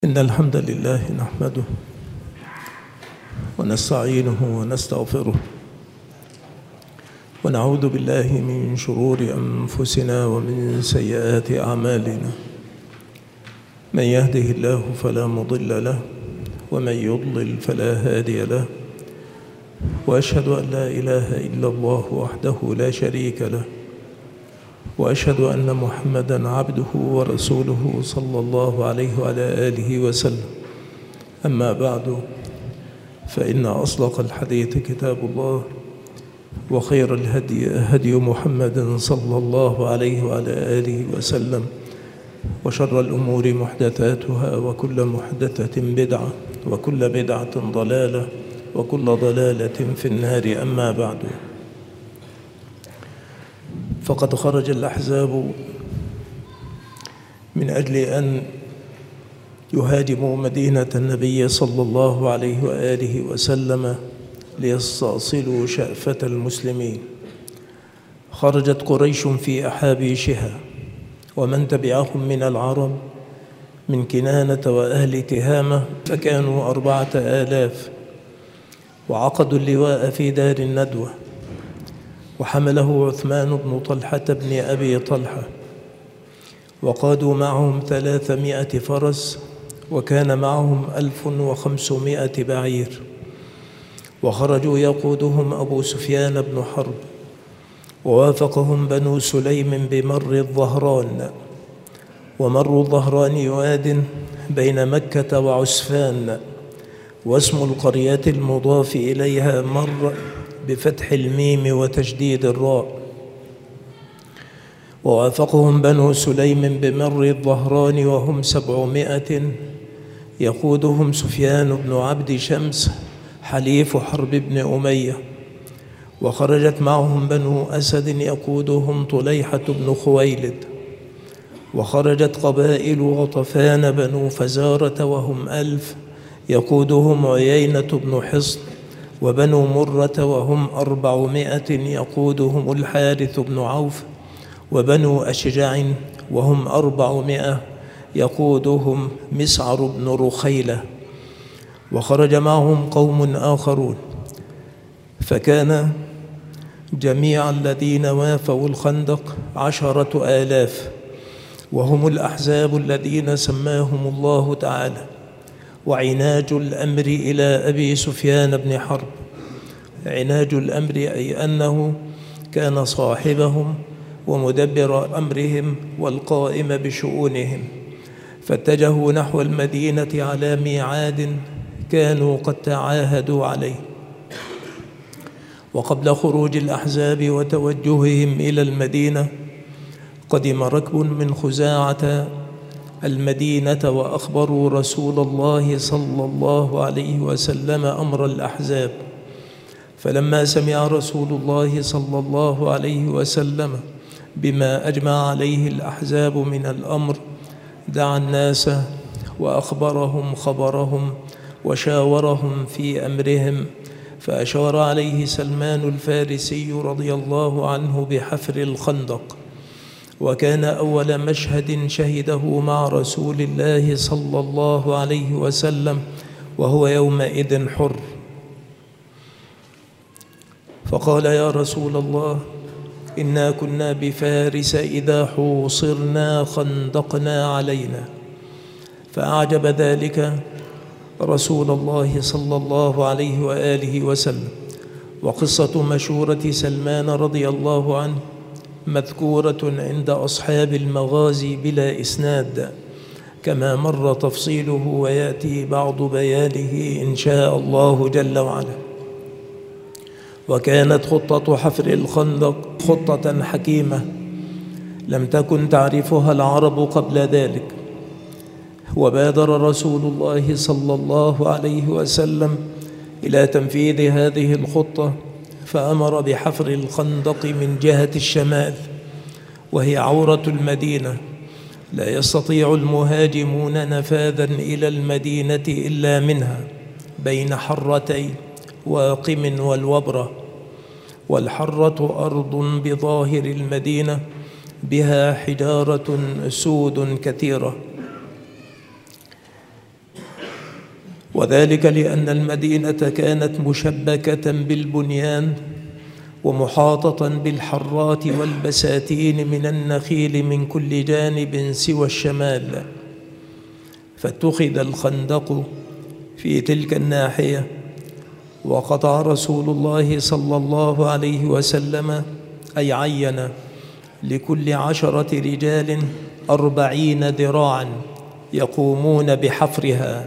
إن الحمد لله نحمده ونستعينه ونستغفره ونعوذ بالله من شرور أنفسنا ومن سيئات أعمالنا. من يهده الله فلا مضل له ومن يضلل فلا هادي له، وأشهد أن لا إله إلا الله وحده لا شريك له، وأشهد أن محمدًا عبده ورسوله صلى الله عليه وعلى آله وسلم. أما بعد، فإن أصدق الحديث كتاب الله، وخير الهدي هدي محمد صلى الله عليه وعلى آله وسلم، وشر الأمور محدثاتها، وكل محدثة بدعة، وكل بدعة ضلالة، وكل ضلالة في النار. أما بعد، فقد خرج الأحزاب من أجل أن يهاجموا مدينة النبي صلى الله عليه وآله وسلم ليستأصلوا شأفة المسلمين. خرجت قريش في أحابيشها ومن تبعهم من العرب من كنانة وأهل تهامة، فكانوا 4000، وعقدوا اللواء في دار الندوة، وحمله عثمان بن طلحة بن أبي طلحة، وقادوا معهم 300 فرس، وكان معهم 1500 بعير، وخرجوا يقودهم أبو سفيان بن حرب، ووافقهم بنو سليم بمر الظهران. ومر الظهران واد بين مكة وعسفان، واسم القرية المضاف إليها مر بفتح الميم وتشديد الراء. ووافقهم بنو سليم بمر الظهران وهم 700، يقودهم سفيان بن عبد شمس حليف حرب بن أمية. وخرجت معهم بنو أسد يقودهم طليحة بن خويلد. وخرجت قبائل غطفان بنو فزارة وهم 1000، يقودهم عيينة بن حصن. وبنو مرة وهم 400، يقودهم الحارث بن عوف. وبنو أشجع وهم 400، يقودهم مسعر بن رخيلة. وخرج معهم قوم آخرون، فكان جميع الذين وافوا الخندق 10,000، وهم الأحزاب الذين سماهم الله تعالى وعناج الأمر إلى أبي سفيان بن حرب. عناج الأمر أي أنه كان صاحبهم ومدبر أمرهم والقائم بشؤونهم، فاتجهوا نحو المدينة على ميعاد كانوا قد تعاهدوا عليه. وقبل خروج الأحزاب وتوجههم إلى المدينة، قدم ركب من خزاعة المدينة وأخبروا رسول الله صلى الله عليه وسلم أمر الأحزاب. فلما سمع رسول الله صلى الله عليه وسلم بما أجمع عليه الأحزاب من الأمر، دعا الناس وأخبرهم خبرهم وشاورهم في أمرهم، فأشار عليه سلمان الفارسي رضي الله عنه بحفر الخندق. وكان أول مشهد شهده مع رسول الله صلى الله عليه وسلم، وهو يومئذ حر. فقال: يا رسول الله، إنا كنا بفارس إذا حوصرنا خندقنا علينا. فأعجب ذلك رسول الله صلى الله عليه وآله وسلم. وقصة مشورة سلمان رضي الله عنه مذكورة عند أصحاب المغازي بلا إسناد، كما مر تفصيله ويأتي بعض بيانه إن شاء الله جل وعلا. وكانت خطة حفر الخندق خطة حكيمة لم تكن تعرفها العرب قبل ذلك. وبادر رسول الله صلى الله عليه وسلم إلى تنفيذ هذه الخطة، فأمر بحفر الخندق من جهة الشمال، وهي عورة المدينة، لا يستطيع المهاجمون نفاذا إلى المدينة إلا منها، بين حرتين واقم والوبرة. والحرة أرض بظاهر المدينة بها حجارة سود كثيرة. وذلك لأن المدينة كانت مشبكة بالبنيان ومحاطة بالحرات والبساتين من النخيل من كل جانب سوى الشمال، فاتخذ الخندق في تلك الناحية، وقطع رسول الله صلى الله عليه وسلم أي عين لكل 10 رجال 40 ذراعا يقومون بحفرها.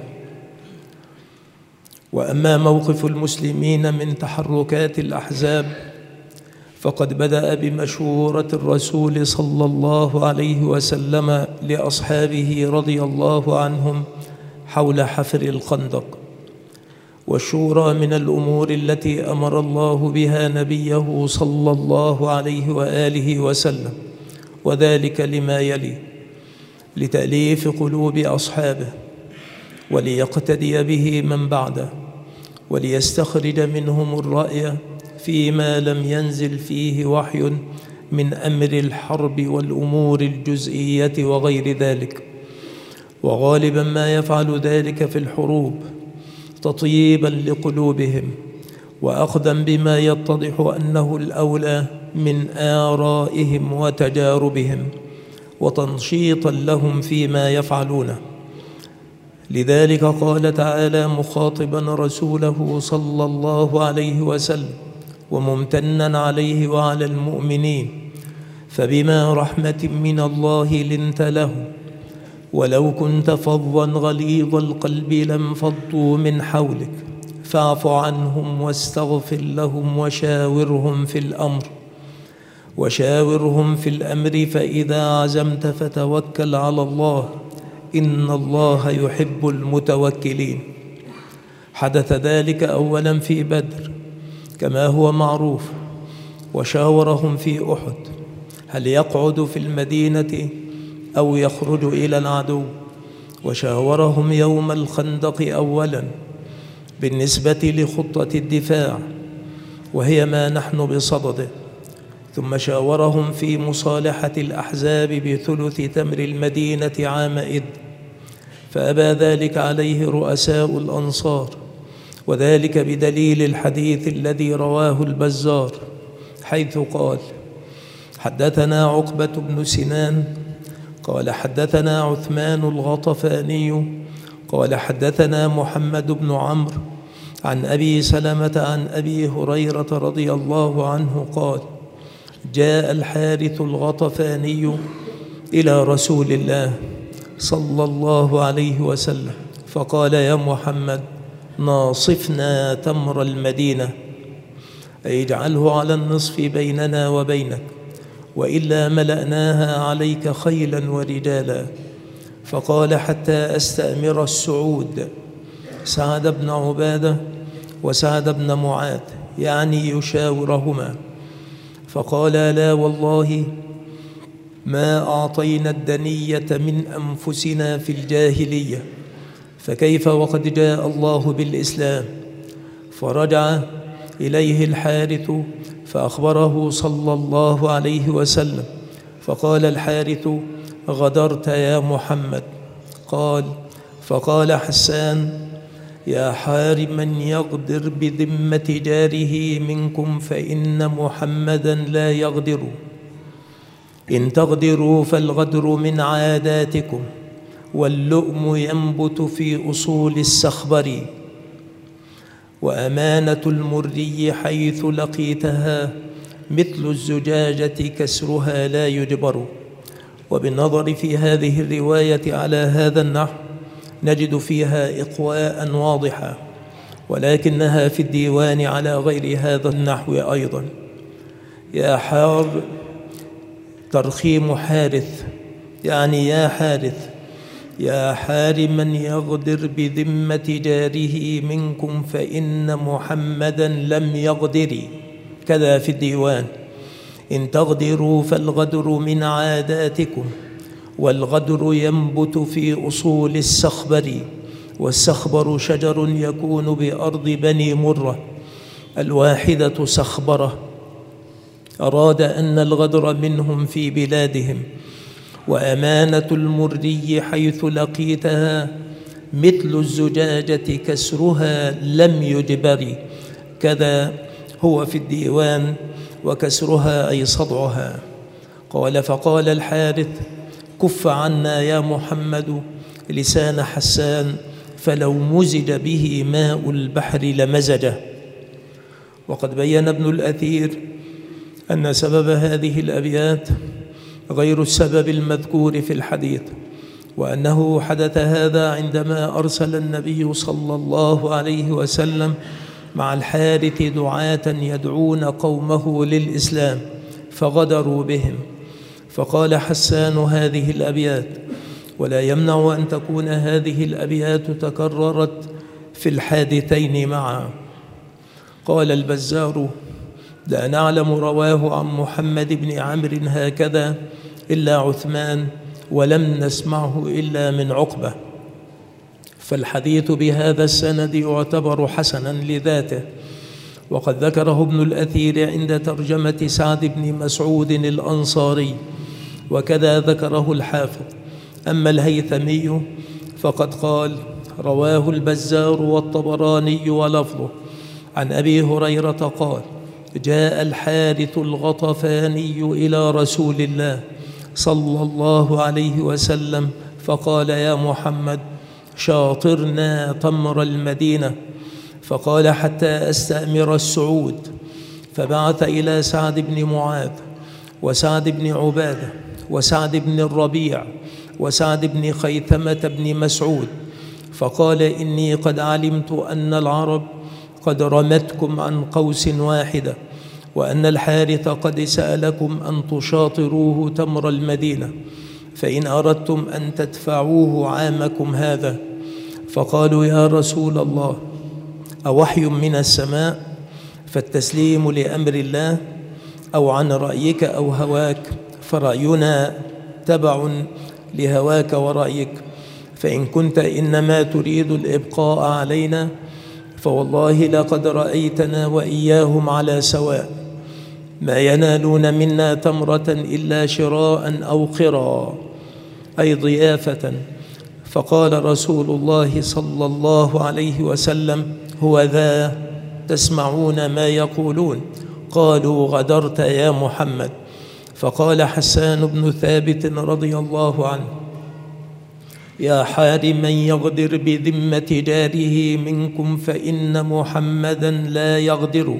وأما موقف المسلمين من تحركات الأحزاب فقد بدأ بمشورة الرسول صلى الله عليه وسلم لأصحابه رضي الله عنهم حول حفر الخندق، والشورى من الأمور التي أمر الله بها نبيه صلى الله عليه وآله وسلم، وذلك لما يلي: لتأليف قلوب أصحابه، وليقتدي به من بعده، وليستخرج منهم الرأي فيما لم ينزل فيه وحي من أمر الحرب والأمور الجزئية وغير ذلك. وغالبا ما يفعل ذلك في الحروب تطييبا لقلوبهم وأخذا بما يتضح أنه الأولى من آرائهم وتجاربهم، وتنشيطا لهم فيما يفعلونه. لذلك قال تعالى مخاطبا رسوله صلى الله عليه وسلم وممتنا عليه وعلى المؤمنين: فبما رحمة من الله لنت لهم، ولو كنت فظا غليظ القلب لانفضوا من حولك، فاعف عنهم واستغفر لهم وشاورهم في الأمر فإذا عزمت فتوكل على الله إن الله يحب المتوكلين. حدث ذلك أولا في بدر كما هو معروف، وشاورهم في أحد هل يقعد في المدينة أو يخرج إلى العدو، وشاورهم يوم الخندق أولا بالنسبة لخطة الدفاع وهي ما نحن بصدده، ثم شاورهم في مصالحة الأحزاب بثلث تمر المدينة عامئذ، فأبى ذلك عليه رؤساء الأنصار، وذلك بدليل الحديث الذي رواه البزار حيث قال: حدثنا عقبة بن سنان قال حدثنا عثمان الغطفاني قال حدثنا محمد بن عمرو عن أبي سلمة عن أبي هريرة رضي الله عنه قال: جاء الحارث الغطفاني إلى رسول الله صلى الله عليه وسلم فقال: يا محمد، ناصفنا تمر المدينة، أي اجعله على النصف بيننا وبينك، وإلا ملأناها عليك خيلا ورجالا. فقال: حتى أستأمر السعود، سعد بن عبادة وسعد بن معاذ، يعني يشاورهما. فقال: لا والله ما أعطينا الدنية من أنفسنا في الجاهلية، فكيف وقد جاء الله بالإسلام؟ فرجع إليه الحارث فأخبره صلى الله عليه وسلم، فقال الحارث: غدرت يا محمد. فقال حسان: يا حارما يغدر بذمة جاره منكم فإن محمدا لا يغدر، إن تغدروا فالغدر من عاداتكم، واللؤم ينبت في أصول السخبر، وأمانة المري حيث لقيتها مثل الزجاجة كسرها لا يجبر. وبالنظر في هذه الرواية على هذا النحو نجد فيها إقواء واضحا، ولكنها في الديوان على غير هذا النحو أيضا. يا حار، ترخيم حارث، يعني يا حارث، يا حارما يغدر بذمة جاره منكم فإن محمدا لم يغدر. كذا في الديوان: إن تغدروا فالغدر من عاداتكم، والغدر ينبت في أصول السخبر، والسخبر شجر يكون بأرض بني مرة، الواحدة سخبرة. أراد أن الغدر منهم في بلادهم. وأمانة المري حيث لقيتها مثل الزجاجة كسرها لم يجبر، كذا هو في الديوان وكسرها أي صدعها. قال فقال الحارث كف عنا يا محمد لسان حسان، فلو مزج به ماء البحر لمزجه. وقد بين ابن الأثير أن سبب هذه الأبيات غير السبب المذكور في الحديث، وأنه حدث هذا عندما أرسل النبي صلى الله عليه وسلم مع الحارث دعاة يدعون قومه للإسلام فغدروا بهم، فقال حسان هذه الأبيات، ولا يمنع أن تكون هذه الأبيات تكررت في الحادثين معا. قال البزار لا نعلم رواه عن محمد بن عمرو هكذا إلا عثمان، ولم نسمعه إلا من عقبة، فالحديث بهذا السند يعتبر حسنا لذاته. وقد ذكره ابن الأثير عند ترجمة سعد بن مسعود الأنصاري، وكذا ذكره الحافظ. أما الهيثمي فقد قال رواه البزار والطبراني ولفظه عن أبي هريرة قال جاء الحارث الغطفاني إلى رسول الله صلى الله عليه وسلم فقال يا محمد شاطرنا تمر المدينة، فقال حتى أستأمر السعود، فبعث إلى سعد بن معاذ وسعد بن عبادة وسعد بن الربيع وسعد بن خيثمة بن مسعود، فقال إني قد علمت أن العرب قد رمتكم عن قوس واحدة، وأن الحارث قد سألكم أن تشاطروه تمر المدينة، فإن أردتم أن تدفعوه عامكم هذا. فقالوا يا رسول الله أوحي من السماء فالتسليم لأمر الله، أو عن رأيك أو هواك، فرأينا تبع لهواك ورأيك، فإن كنت إنما تريد الإبقاء علينا فوالله لقد رأيتنا وإياهم على سواء، ما ينالون منا تمرة إلا شراء أو قرا، أي ضيافة. فقال رسول الله صلى الله عليه وسلم هو ذا تسمعون ما يقولون؟ قالوا غدرت يا محمد. فقال حسان بن ثابت رضي الله عنه يا حار من يغدر بذمة جاره منكم فإن محمدا لا يغدر.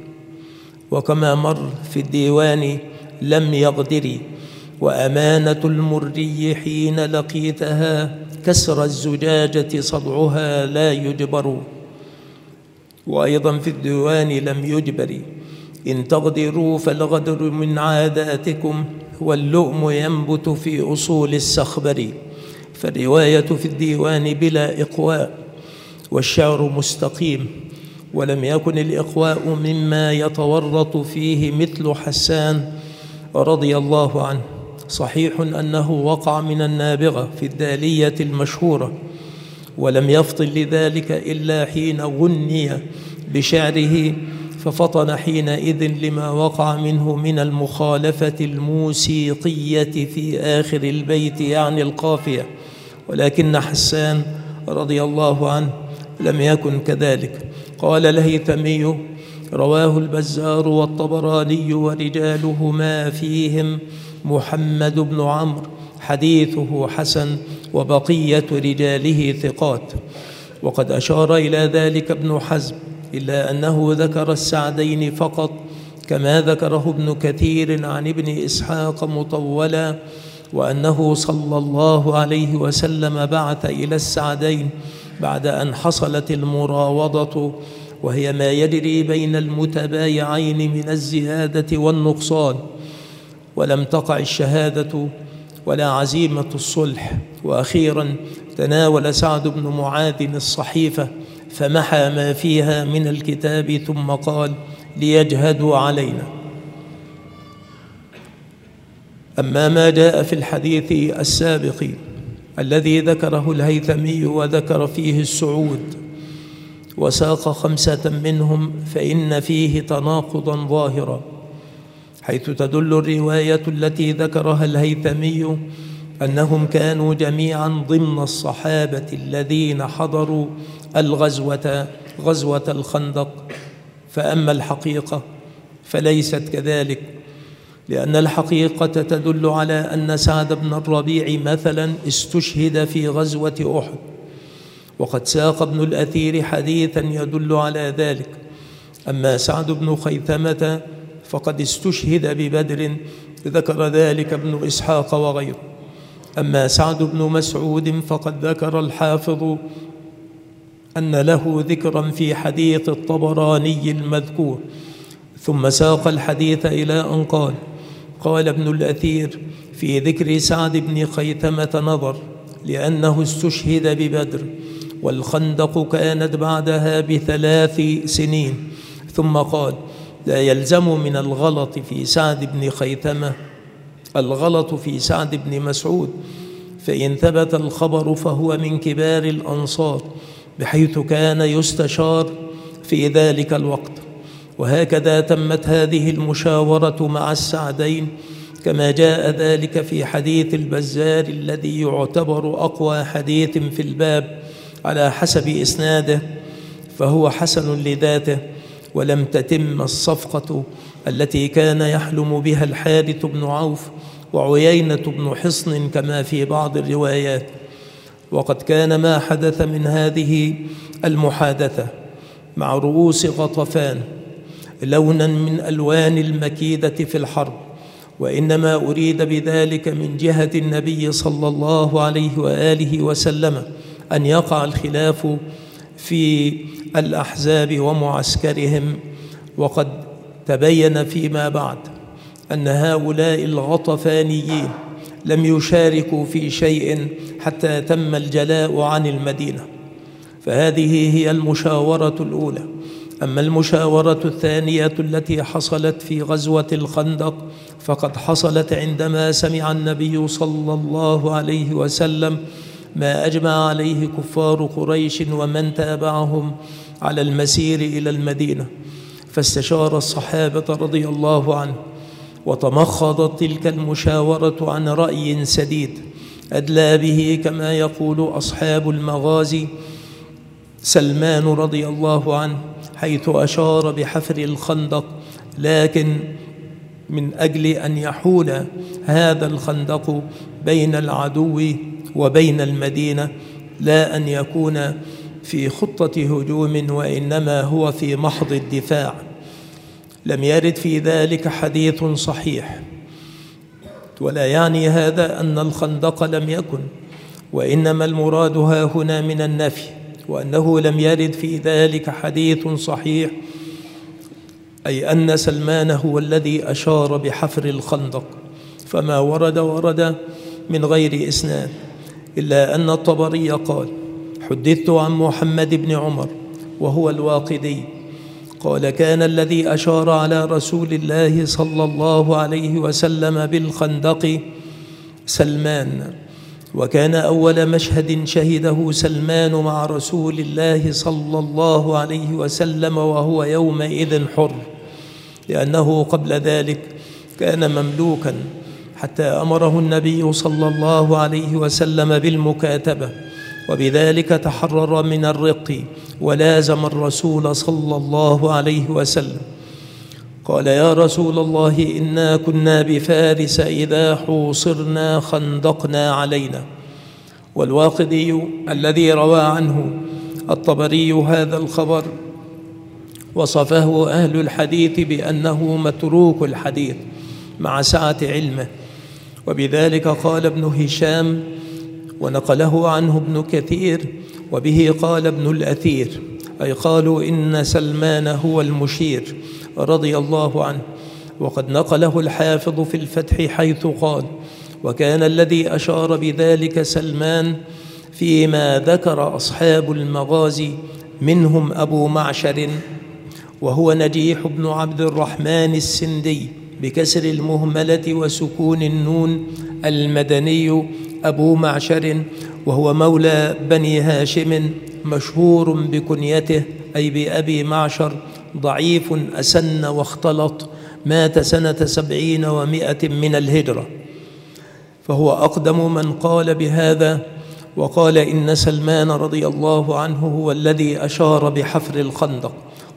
وكما مر في الديوان لم يغدر، وأمانة المري حين لقيتها كسر الزجاجة صدعها لا يجبر. وأيضا في الديوان لم يجبر إن تغدروا فالغدر من عاداتكم، واللؤم ينبت في أصول السخبر. فالرواية في الديوان بلا إقواء، والشعر مستقيم، ولم يكن الإقواء مما يتورط فيه مثل حسان رضي الله عنه. صحيح أنه وقع من النابغة في الدالية المشهورة، ولم يفطن لذلك إلا حين غني بشعره، ففطن حينئذ لما وقع منه من المخالفة الموسيقية في آخر البيت يعني القافية، ولكن حسان رضي الله عنه لم يكن كذلك. قال الهيثمي رواه البزار والطبراني ورجالهما فيهم محمد بن عمرو حديثه حسن، وبقية رجاله ثقات. وقد أشار إلى ذلك ابن حزم، إلا أنه ذكر السعدين فقط، كما ذكره ابن كثير عن ابن إسحاق مطولا، وأنه صلى الله عليه وسلم بعث إلى السعدين بعد أن حصلت المراوضة، وهي ما يجري بين المتبايعين من الزيادة والنقصان، ولم تقع الشهادة ولا عزيمة الصلح. وأخيرا تناول سعد بن معاذ الصحيفة فمحى ما فيها من الكتاب، ثم قال ليجهدوا علينا. أما ما جاء في الحديث السابق الذي ذكره الهيثمي وذكر فيه السعود وساق 5 منهم، فإن فيه تناقضا ظاهرا، حيث تدل الرواية التي ذكرها الهيثمي أنهم كانوا جميعا ضمن الصحابة الذين حضروا غزوة الخندق، فأما الحقيقة فليست كذلك، لأن الحقيقة تدل على أن سعد بن الربيع مثلا استشهد في غزوة أحد، وقد ساق ابن الأثير حديثا يدل على ذلك. أما سعد بن خيثمة فقد استشهد ببدر، ذكر ذلك ابن إسحاق وغيره. أما سعد بن مسعود فقد ذكر الحافظ أن له ذكرا في حديث الطبراني المذكور، ثم ساق الحديث إلى أن قال ابن الأثير في ذكر سعد بن خيثمة نظر، لأنه استشهد ببدر، والخندق كانت بعدها ب3 سنين. ثم قال: لا يلزم من الغلط في سعد بن خيثمة الغلط في سعد بن مسعود، فإن ثبت الخبر فهو من كبار الأنصار، بحيث كان يستشار في ذلك الوقت. وهكذا تمت هذه المشاورة مع السعدين، كما جاء ذلك في حديث البزار الذي يعتبر أقوى حديث في الباب على حسب إسناده، فهو حسن لذاته، ولم تتم الصفقة التي كان يحلم بها الحارث بن عوف وعيينة بن حصن كما في بعض الروايات. وقد كان ما حدث من هذه المحادثة مع رؤوس غطفان لونا من ألوان المكيدة في الحرب، وإنما أريد بذلك من جهة النبي صلى الله عليه وآله وسلم أن يقع الخلاف في الأحزاب ومعسكرهم. وقد تبين فيما بعد أن هؤلاء الغطفانيين لم يشاركوا في شيء حتى تم الجلاء عن المدينة، فهذه هي المشاورة الأولى. أما المشاورة الثانية التي حصلت في غزوة الخندق فقد حصلت عندما سمع النبي صلى الله عليه وسلم ما أجمع عليه كفار قريش ومن تابعهم على المسير إلى المدينة، فاستشار الصحابة رضي الله عنه، وتمخضت تلك المشاورة عن رأي سديد أدلى به كما يقول أصحاب المغازي سلمان رضي الله عنه، حيث أشار بحفر الخندق، لكن من أجل أن يحول هذا الخندق بين العدو وبين المدينة، لا أن يكون في خطة هجوم، وإنما هو في محض الدفاع. لم يرد في ذلك حديث صحيح، ولا يعني هذا أن الخندق لم يكن، وإنما المراد ها هنا من النفي، وأنه لم يرد في ذلك حديث صحيح، أي أن سلمان هو الذي أشار بحفر الخندق، فما ورد من غير إسناد، إلا أن الطبري قال: حدثت عن محمد بن عمر وهو الواقدي قال: كان الذي أشار على رسول الله صلى الله عليه وسلم بالخندق سلمان، وكان أول مشهد شهده سلمان مع رسول الله صلى الله عليه وسلم وهو يومئذ حر، لأنه قبل ذلك كان مملوكا، حتى أمره النبي صلى الله عليه وسلم بالمكاتبة، وبذلك تحرر من الرق ولازم الرسول صلى الله عليه وسلم. قال: يا رسول الله، إنا كنا بفارس إذا حوصرنا خندقنا علينا. والواقدي الذي روى عنه الطبري هذا الخبر وصفه أهل الحديث بأنه متروك الحديث مع سعة علمه، وبذلك قال ابن هشام، ونقله عنه ابن كثير، وبه قال ابن الأثير، أي قالوا إن سلمان هو المشير رضي الله عنه. وقد نقله الحافظ في الفتح حيث قال: وكان الذي أشار بذلك سلمان فيما ذكر أصحاب المغازي، منهم أبو معشر وهو نجيح بن عبد الرحمن السندي بكسر المهملة وسكون النون المدني أبو معشر، وهو مولى بني هاشم مشهور بكنيته أي بأبي معشر، ضعيف أسن واختلط، مات سنة 700 من الهجرة. فهو أقدم من قال بهذا، وقال إن سلمان رضي الله عنه هو الذي أشار بحفر الخندق.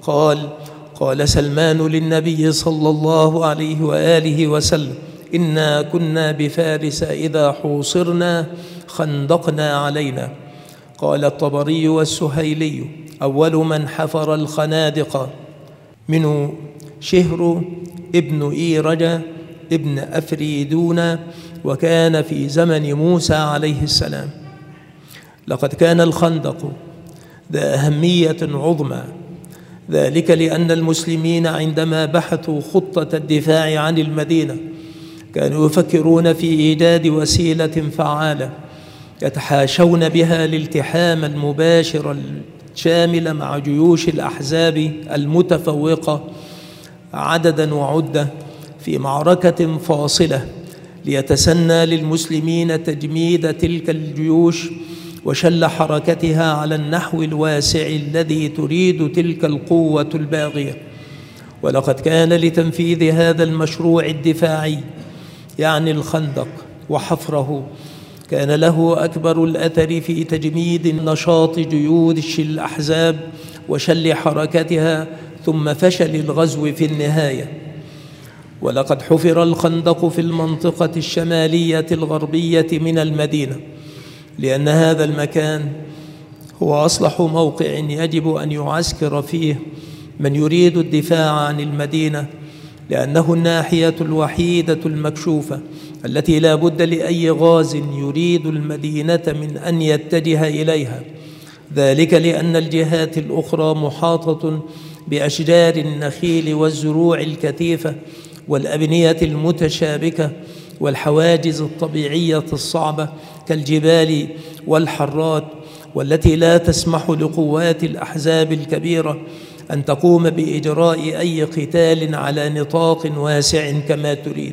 قال سلمان للنبي صلى الله عليه وآله وسلم: إنا كنا بفارس إذا حوصرنا خندقنا علينا. قال الطبري والسهيلي: أول من حفر الخنادق منه شهر ابن إيرج ابن أفريدون، وكان في زمن موسى عليه السلام. لقد كان الخندق ذا أهمية عظمى، ذلك لأن المسلمين عندما بحثوا خطة الدفاع عن المدينة كانوا يفكرون في إيجاد وسيلة فعالة يتحاشون بها الالتحام المباشر الشامل مع جيوش الأحزاب المتفوقة عددا وعدة في معركة فاصلة، ليتسنى للمسلمين تجميد تلك الجيوش وشل حركتها على النحو الواسع الذي تريد تلك القوة الباغية. ولقد كان لتنفيذ هذا المشروع الدفاعي، يعني الخندق وحفره، كان له أكبر الأثر في تجميد نشاط جيوش الأحزاب وشل حركتها ثم فشل الغزو في النهاية. ولقد حفر الخندق في المنطقة الشمالية الغربية من المدينة، لأن هذا المكان هو أصلح موقع يجب أن يعسكر فيه من يريد الدفاع عن المدينة، لأنه الناحية الوحيدة المكشوفة التي لا بد لأي غاز يريد المدينة من أن يتجه إليها، ذلك لأن الجهات الأخرى محاطة بأشجار النخيل والزروع الكثيفة والأبنية المتشابكة والحواجز الطبيعية الصعبة كالجبال والحرات، والتي لا تسمح لقوات الأحزاب الكبيرة أن تقوم بإجراء أي قتال على نطاق واسع كما تريد.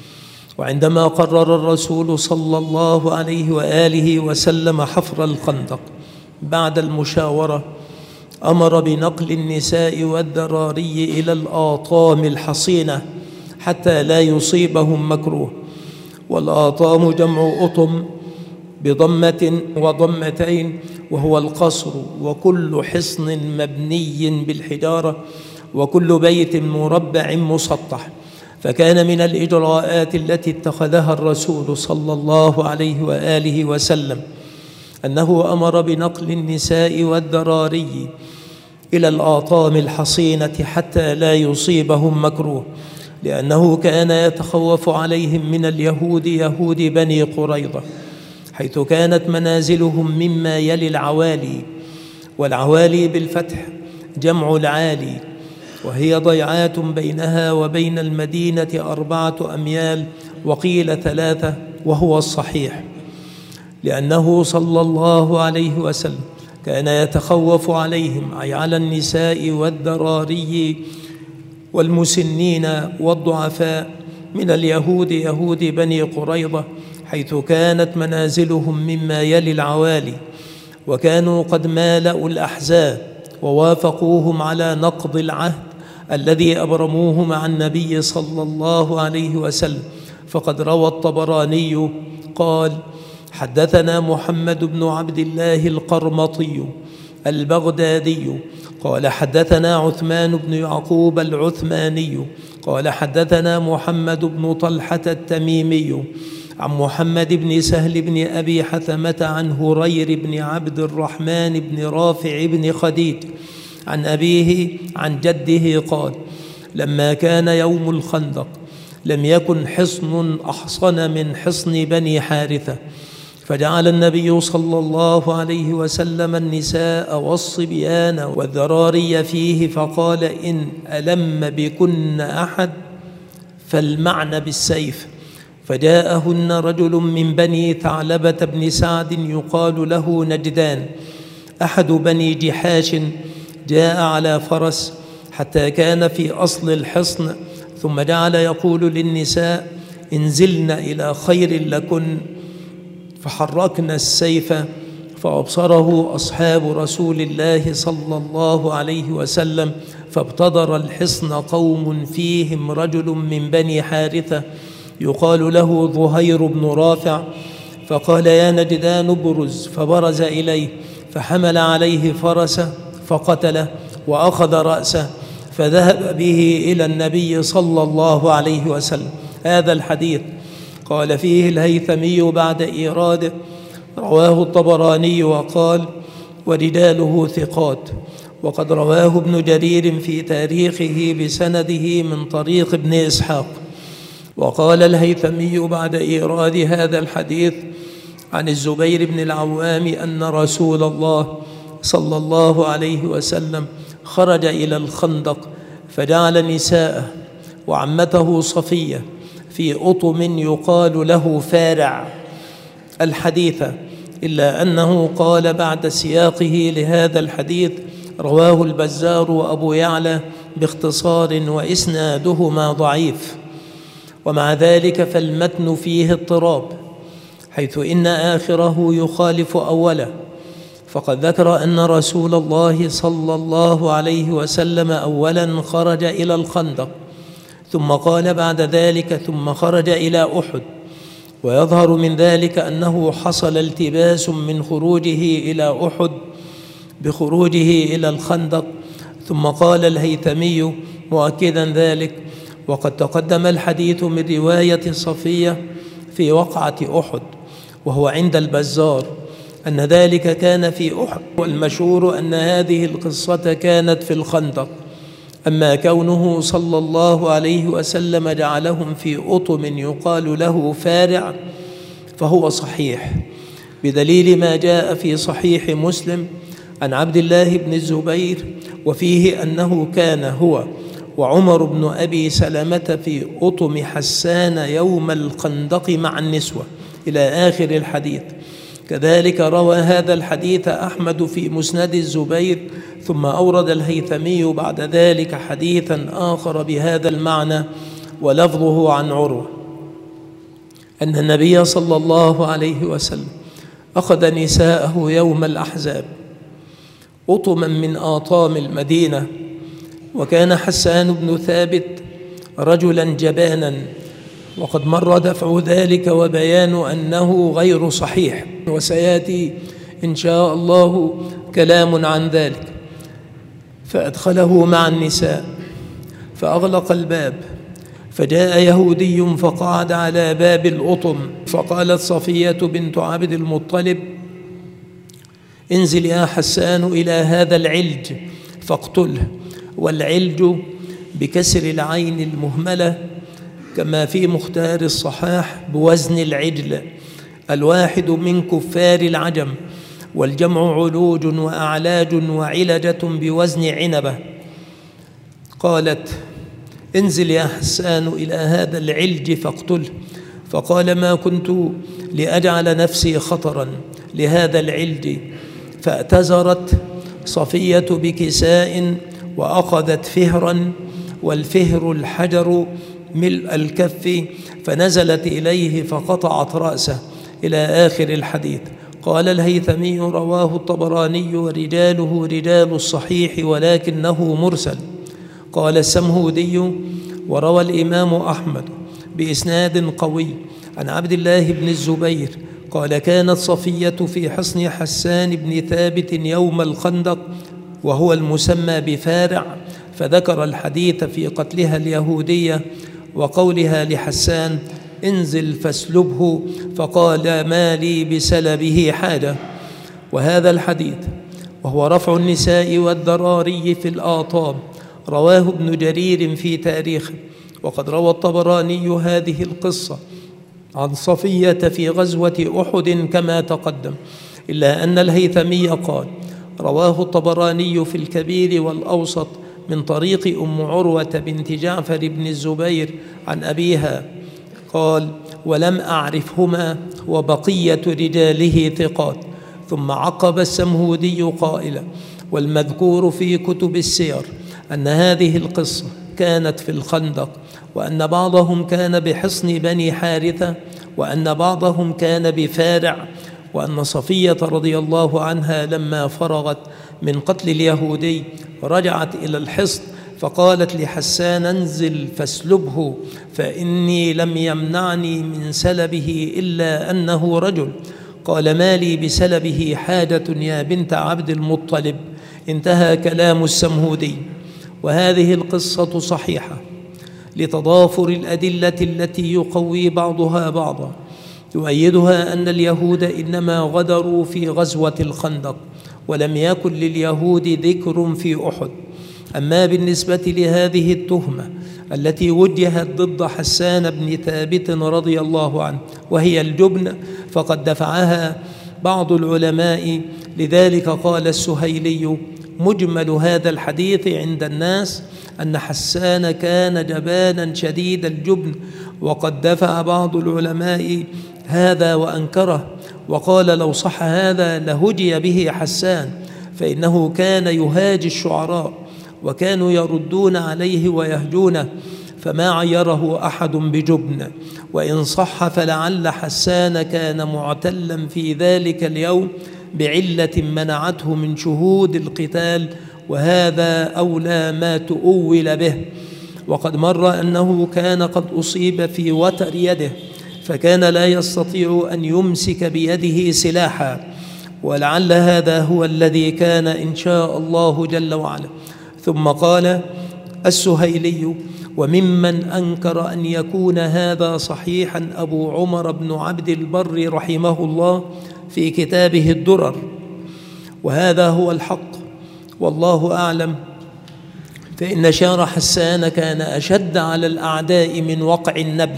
وعندما قرر الرسول صلى الله عليه وآله وسلم حفر الخندق بعد المشاورة، أمر بنقل النساء والذراري إلى الآطام الحصينة حتى لا يصيبهم مكروه. والآطام جمع أطم بضمة وضمتين، وهو القصر وكل حصن مبني بالحجارة وكل بيت مربع مسطح. فكان من الإجراءات التي اتخذها الرسول صلى الله عليه وآله وسلم أنه أمر بنقل النساء والذراري إلى الآطام الحصينة حتى لا يصيبهم مكروه، لأنه كان يتخوف عليهم من اليهود، يهود بني قريظة، حيث كانت منازلهم مما يلي العوالي. والعوالي بالفتح جمع العالي، وهي ضيعات بينها وبين المدينة 4 أميال وقيل 3، وهو الصحيح، لأنه صلى الله عليه وسلم كان يتخوف عليهم، أي على النساء والذراري والمسنين والضعفاء من اليهود، يهود بني قريظة، حيث كانت منازلهم مما يلي العوالي. وكانوا قد مالأوا الأحزاب ووافقوهم على نقض العهد الذي أبرموه مع النبي صلى الله عليه وسلم. فقد روى الطبراني قال: حدثنا محمد بن عبد الله القرمطي البغدادي قال حدثنا عثمان بن يعقوب العثماني قال حدثنا محمد بن طلحة التميمي عن محمد بن سهل بن أبي حثمة عن هرير بن عبد الرحمن بن رافع بن خديج عن أبيه عن جده قال: لما كان يوم الخندق لم يكن حصن أحصن من حصن بني حارثة، فجعل النبي صلى الله عليه وسلم النساء والصبيان والذراري فيه، فقال: إن ألم بكن أحد فالمعن بالسيف. فجاءهن رجل من بني ثعلبة بن سعد يقال له نجدان، أحد بني جحاش، جاء على فرس حتى كان في أصل الحصن، ثم جعل يقول للنساء: انزلن إلى خير لكن، فحركنا السيف، فأبصره أصحاب رسول الله صلى الله عليه وسلم، فابتدر الحصن قوم فيهم رجل من بني حارثة، يقال له ظهير بن رافع، فقال: يا نجدان ابرز، فبرز إليه فحمل عليه فرسه فقتله وأخذ رأسه فذهب به إلى النبي صلى الله عليه وسلم. هذا الحديث قال فيه الهيثمي بعد إيراده: رواه الطبراني وقال: ورجاله ثقات. وقد رواه ابن جرير في تاريخه بسنده من طريق ابن إسحاق. وقال الهيثمي بعد إيراد هذا الحديث عن الزبير بن العوام أن رسول الله صلى الله عليه وسلم خرج إلى الخندق فجعل نساءه وعمته صفية في أطم يقال له فارع الحديث، إلا أنه قال بعد سياقه لهذا الحديث: رواه البزار وأبو يعلى باختصار وإسنادهما ضعيف. ومع ذلك فالمتن فيه اضطراب، حيث إن آخره يخالف أوله، فقد ذكر أن رسول الله صلى الله عليه وسلم أولا خرج إلى الخندق، ثم قال بعد ذلك ثم خرج إلى أحد، ويظهر من ذلك أنه حصل التباس من خروجه إلى أحد بخروجه إلى الخندق. ثم قال الهيثمي مؤكدا ذلك: وقد تقدم الحديث من رواية صفية في وقعة أحد، وهو عند البزار أن ذلك كان في أحد، والمشهور أن هذه القصة كانت في الخندق. أما كونه صلى الله عليه وسلم جعلهم في أطم يقال له فارع فهو صحيح، بدليل ما جاء في صحيح مسلم عن عبد الله بن الزبير، وفيه أنه كان هو وعمر بن أبي سلمة في أطم حسان يوم الخندق مع النسوة، إلى آخر الحديث. كذلك روى هذا الحديث أحمد في مسند الزبير، ثم أورد الهيثمي بعد ذلك حديثا آخر بهذا المعنى ولفظه عن عروة أن النبي صلى الله عليه وسلم أخذ نساءه يوم الأحزاب أطما من آطام المدينة، وكان حسان بن ثابت رجلا جبانا، وقد مر دفع ذلك وبيان أنه غير صحيح، وسيأتي إن شاء الله كلام عن ذلك. فأدخله مع النساء فأغلق الباب، فجاء يهودي فقعد على باب الأطم، فقالت صفية بنت عبد المطلب: انزل يا حسان إلى هذا العلج فاقتله. والعلج بكسر العين المهملة كما في مختار الصحاح بوزن العجل، الواحد من كفار العجم، والجمع علوج وأعلاج وعلجة بوزن عنبة. قالت: انزل يا حسان إلى هذا العلج فاقتله. فقال: ما كنت لأجعل نفسي خطرا لهذا العلج. فاعتذرت صفية بكساء وأخذت فهرا، والفهر الحجر ملء الكف، فنزلت إليه فقطعت رأسه، إلى آخر الحديث. قال الهيثمي: رواه الطبراني ورجاله رجال الصحيح ولكنه مرسل. قال السمهودي: وروى الإمام أحمد بإسناد قوي عن عبد الله بن الزبير قال: كانت صفية في حصن حسان بن ثابت يوم الخندق، وهو المسمى بفارع، فذكر الحديث في قتلها اليهودية وقولها لحسان: انزل فاسلبه، فقال: ما لي بسلبه حاجة. وهذا الحديث وهو رفع النساء والذراري في الآطام رواه ابن جرير في تاريخه. وقد روى الطبراني هذه القصة عن صفية في غزوة أحد كما تقدم، إلا أن الهيثمي قال: رواه الطبراني في الكبير والأوسط من طريق أم عروة بنت جعفر بن الزبير عن أبيها قال: ولم أعرفهما وبقية رجاله ثقات. ثم عقب السمهودي قائلا: والمذكور في كتب السير أن هذه القصة كانت في الخندق، وأن بعضهم كان بحصن بني حارثة، وأن بعضهم كان بفارع، وأن صفية رضي الله عنها لما فرغت من قتل اليهودي رجعت إلى الحصن فقالت لحسان: انزل فاسلبه، فإني لم يمنعني من سلبه إلا أنه رجل. قال: ما لي بسلبه حاجة يا بنت عبد المطلب. انتهى كلام السمهودي. وهذه القصة صحيحة لتضافر الأدلة التي يقوي بعضها بعضا. يؤيدها أن اليهود إنما غدروا في غزوة الخندق، ولم يكن لليهود ذكر في أحد. أما بالنسبة لهذه التهمة التي وجهت ضد حسان بن ثابت رضي الله عنه وهي الجبن، فقد دفعها بعض العلماء. لذلك قال السهيلي: مجمل هذا الحديث عند الناس أن حسان كان جبانا شديد الجبن، وقد دفع بعض العلماء هذا وأنكره، وقال: لو صح هذا لهجي به حسان، فإنه كان يهاجي الشعراء وكانوا يردون عليه ويهجونه، فما عيره أحد بجبن. وإن صح فلعل حسان كان معتلا في ذلك اليوم بعلة منعته من شهود القتال، وهذا أولى ما تؤول به. وقد مر أنه كان قد أصيب في وتر يده، فكان لا يستطيع أن يمسك بيده سلاحا، ولعل هذا هو الذي كان إن شاء الله جل وعلا. ثم قال السهيلي: وممن أنكر أن يكون هذا صحيحا أبو عمر بن عبد البر رحمه الله في كتابه الدرر، وهذا هو الحق والله أعلم. فإن شار حسان كان أشد على الأعداء من وقع النبل،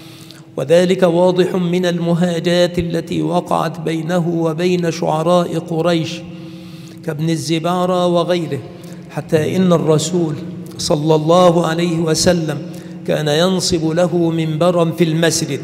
وذلك واضح من المهاجات التي وقعت بينه وبين شعراء قريش كابن الزبارة وغيره، حتى إن الرسول صلى الله عليه وسلم كان ينصب له منبرا في المسجد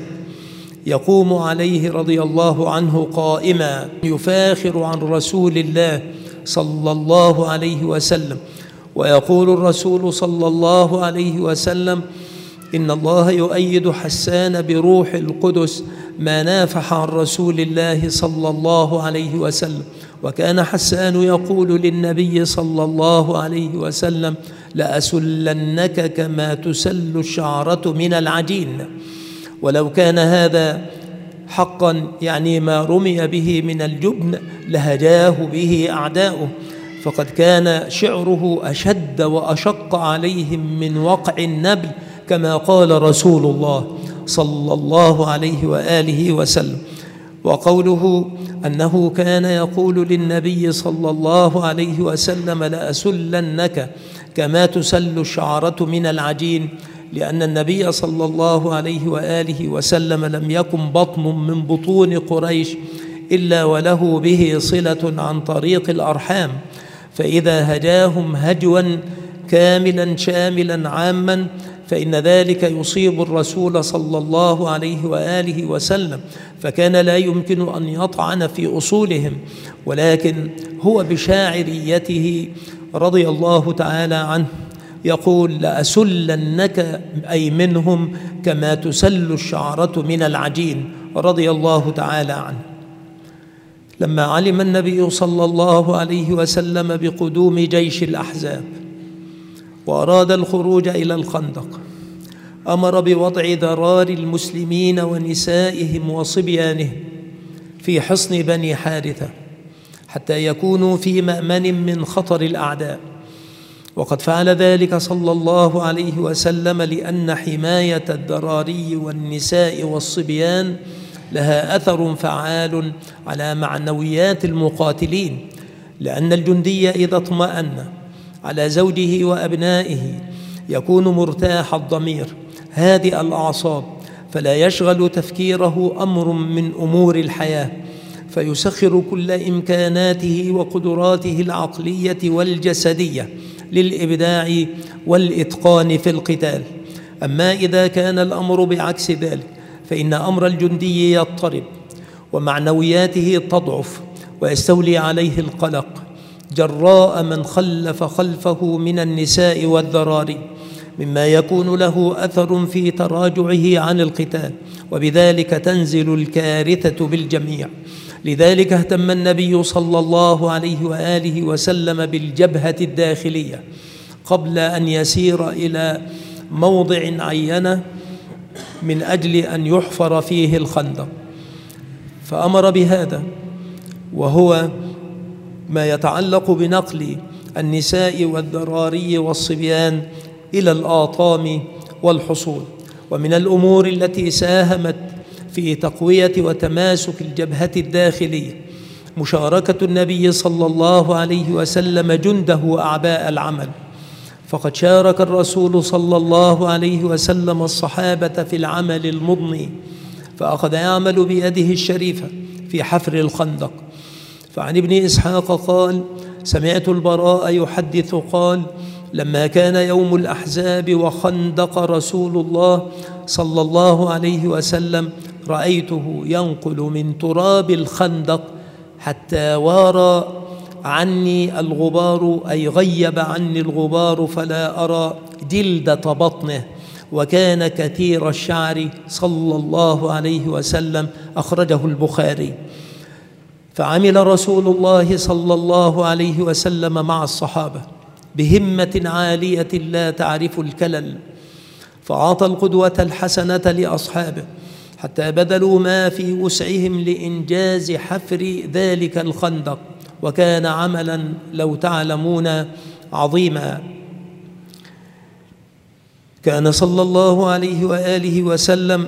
يقوم عليه رضي الله عنه قائما يفاخر عن رسول الله صلى الله عليه وسلم، ويقول الرسول صلى الله عليه وسلم: إن الله يؤيد حسان بروح القدس ما نافح عن رسول الله صلى الله عليه وسلم. وكان حسان يقول للنبي صلى الله عليه وسلم: لأسلنك كما تسل الشعرة من العجين. ولو كان هذا حقا، يعني ما رمي به من الجبن، لهجاه به أعداؤه، فقد كان شعره أشد وأشق عليهم من وقع النبل، كما قال رسول الله صلى الله عليه وآله وسلم. وقوله أنه كان يقول للنبي صلى الله عليه وسلم: لأسلنك كما تسل الشعرة من العجين، لأن النبي صلى الله عليه وآله وسلم لم يكن بطن من بطون قريش إلا وله به صلة عن طريق الأرحام، فإذا هجاهم هجوا كاملا شاملا عاما فإن ذلك يصيب الرسول صلى الله عليه وآله وسلم، فكان لا يمكن أن يطعن في أصولهم، ولكن هو بشاعريته رضي الله تعالى عنه يقول: لأسلنك، أي منهم، كما تسل الشعرة من العجين، رضي الله تعالى عنه. لما علم النبي صلى الله عليه وسلم بقدوم جيش الأحزاب وأراد الخروج إلى الخندق، أمر بوضع ذرار المسلمين ونسائهم وصبيانهم في حصن بني حارثة حتى يكونوا في مأمن من خطر الأعداء. وقد فعل ذلك صلى الله عليه وسلم لأن حماية الذراري والنساء والصبيان لها أثر فعال على معنويات المقاتلين، لأن الجندي إذا اطمأن على زوجه وأبنائه يكون مرتاح الضمير هادئ الأعصاب، فلا يشغل تفكيره أمر من أمور الحياة، فيسخر كل إمكاناته وقدراته العقلية والجسدية للإبداع والإتقان في القتال. أما إذا كان الأمر بعكس ذلك فإن أمر الجندي يضطرب ومعنوياته تضعف ويستولي عليه القلق جراء من خلف خلفه من النساء والذراري، مما يكون له أثر في تراجعه عن القتال، وبذلك تنزل الكارثة بالجميع. لذلك اهتم النبي صلى الله عليه وآله وسلم بالجبهة الداخلية قبل أن يسير إلى موضع عينة من أجل أن يحفر فيه الخندق، فأمر بهذا، وهو ما يتعلق بنقل النساء والذراري والصبيان إلى الآطام والحصول. ومن الأمور التي ساهمت في تقوية وتماسك الجبهة الداخلية مشاركة النبي صلى الله عليه وسلم جنده أعباء العمل، فقد شارك الرسول صلى الله عليه وسلم الصحابة في العمل المضني، فأخذ يعمل بيده الشريفة في حفر الخندق. فعن ابن إسحاق قال: سمعت البراء يحدث قال: لما كان يوم الأحزاب وخندق رسول الله صلى الله عليه وسلم رأيته ينقل من تراب الخندق حتى وارى عني الغبار، أي غيب عني الغبار فلا أرى جلدة بطنه، وكان كثير الشعر صلى الله عليه وسلم. أخرجه البخاري. فعمل رسول الله صلى الله عليه وسلم مع الصحابة بهمة عالية لا تعرف الكلل، فأعطى القدوة الحسنة لأصحابه حتى بذلوا ما في وسعهم لإنجاز حفر ذلك الخندق، وكان عملا لو تعلمون عظيما. كان صلى الله عليه وآله وسلم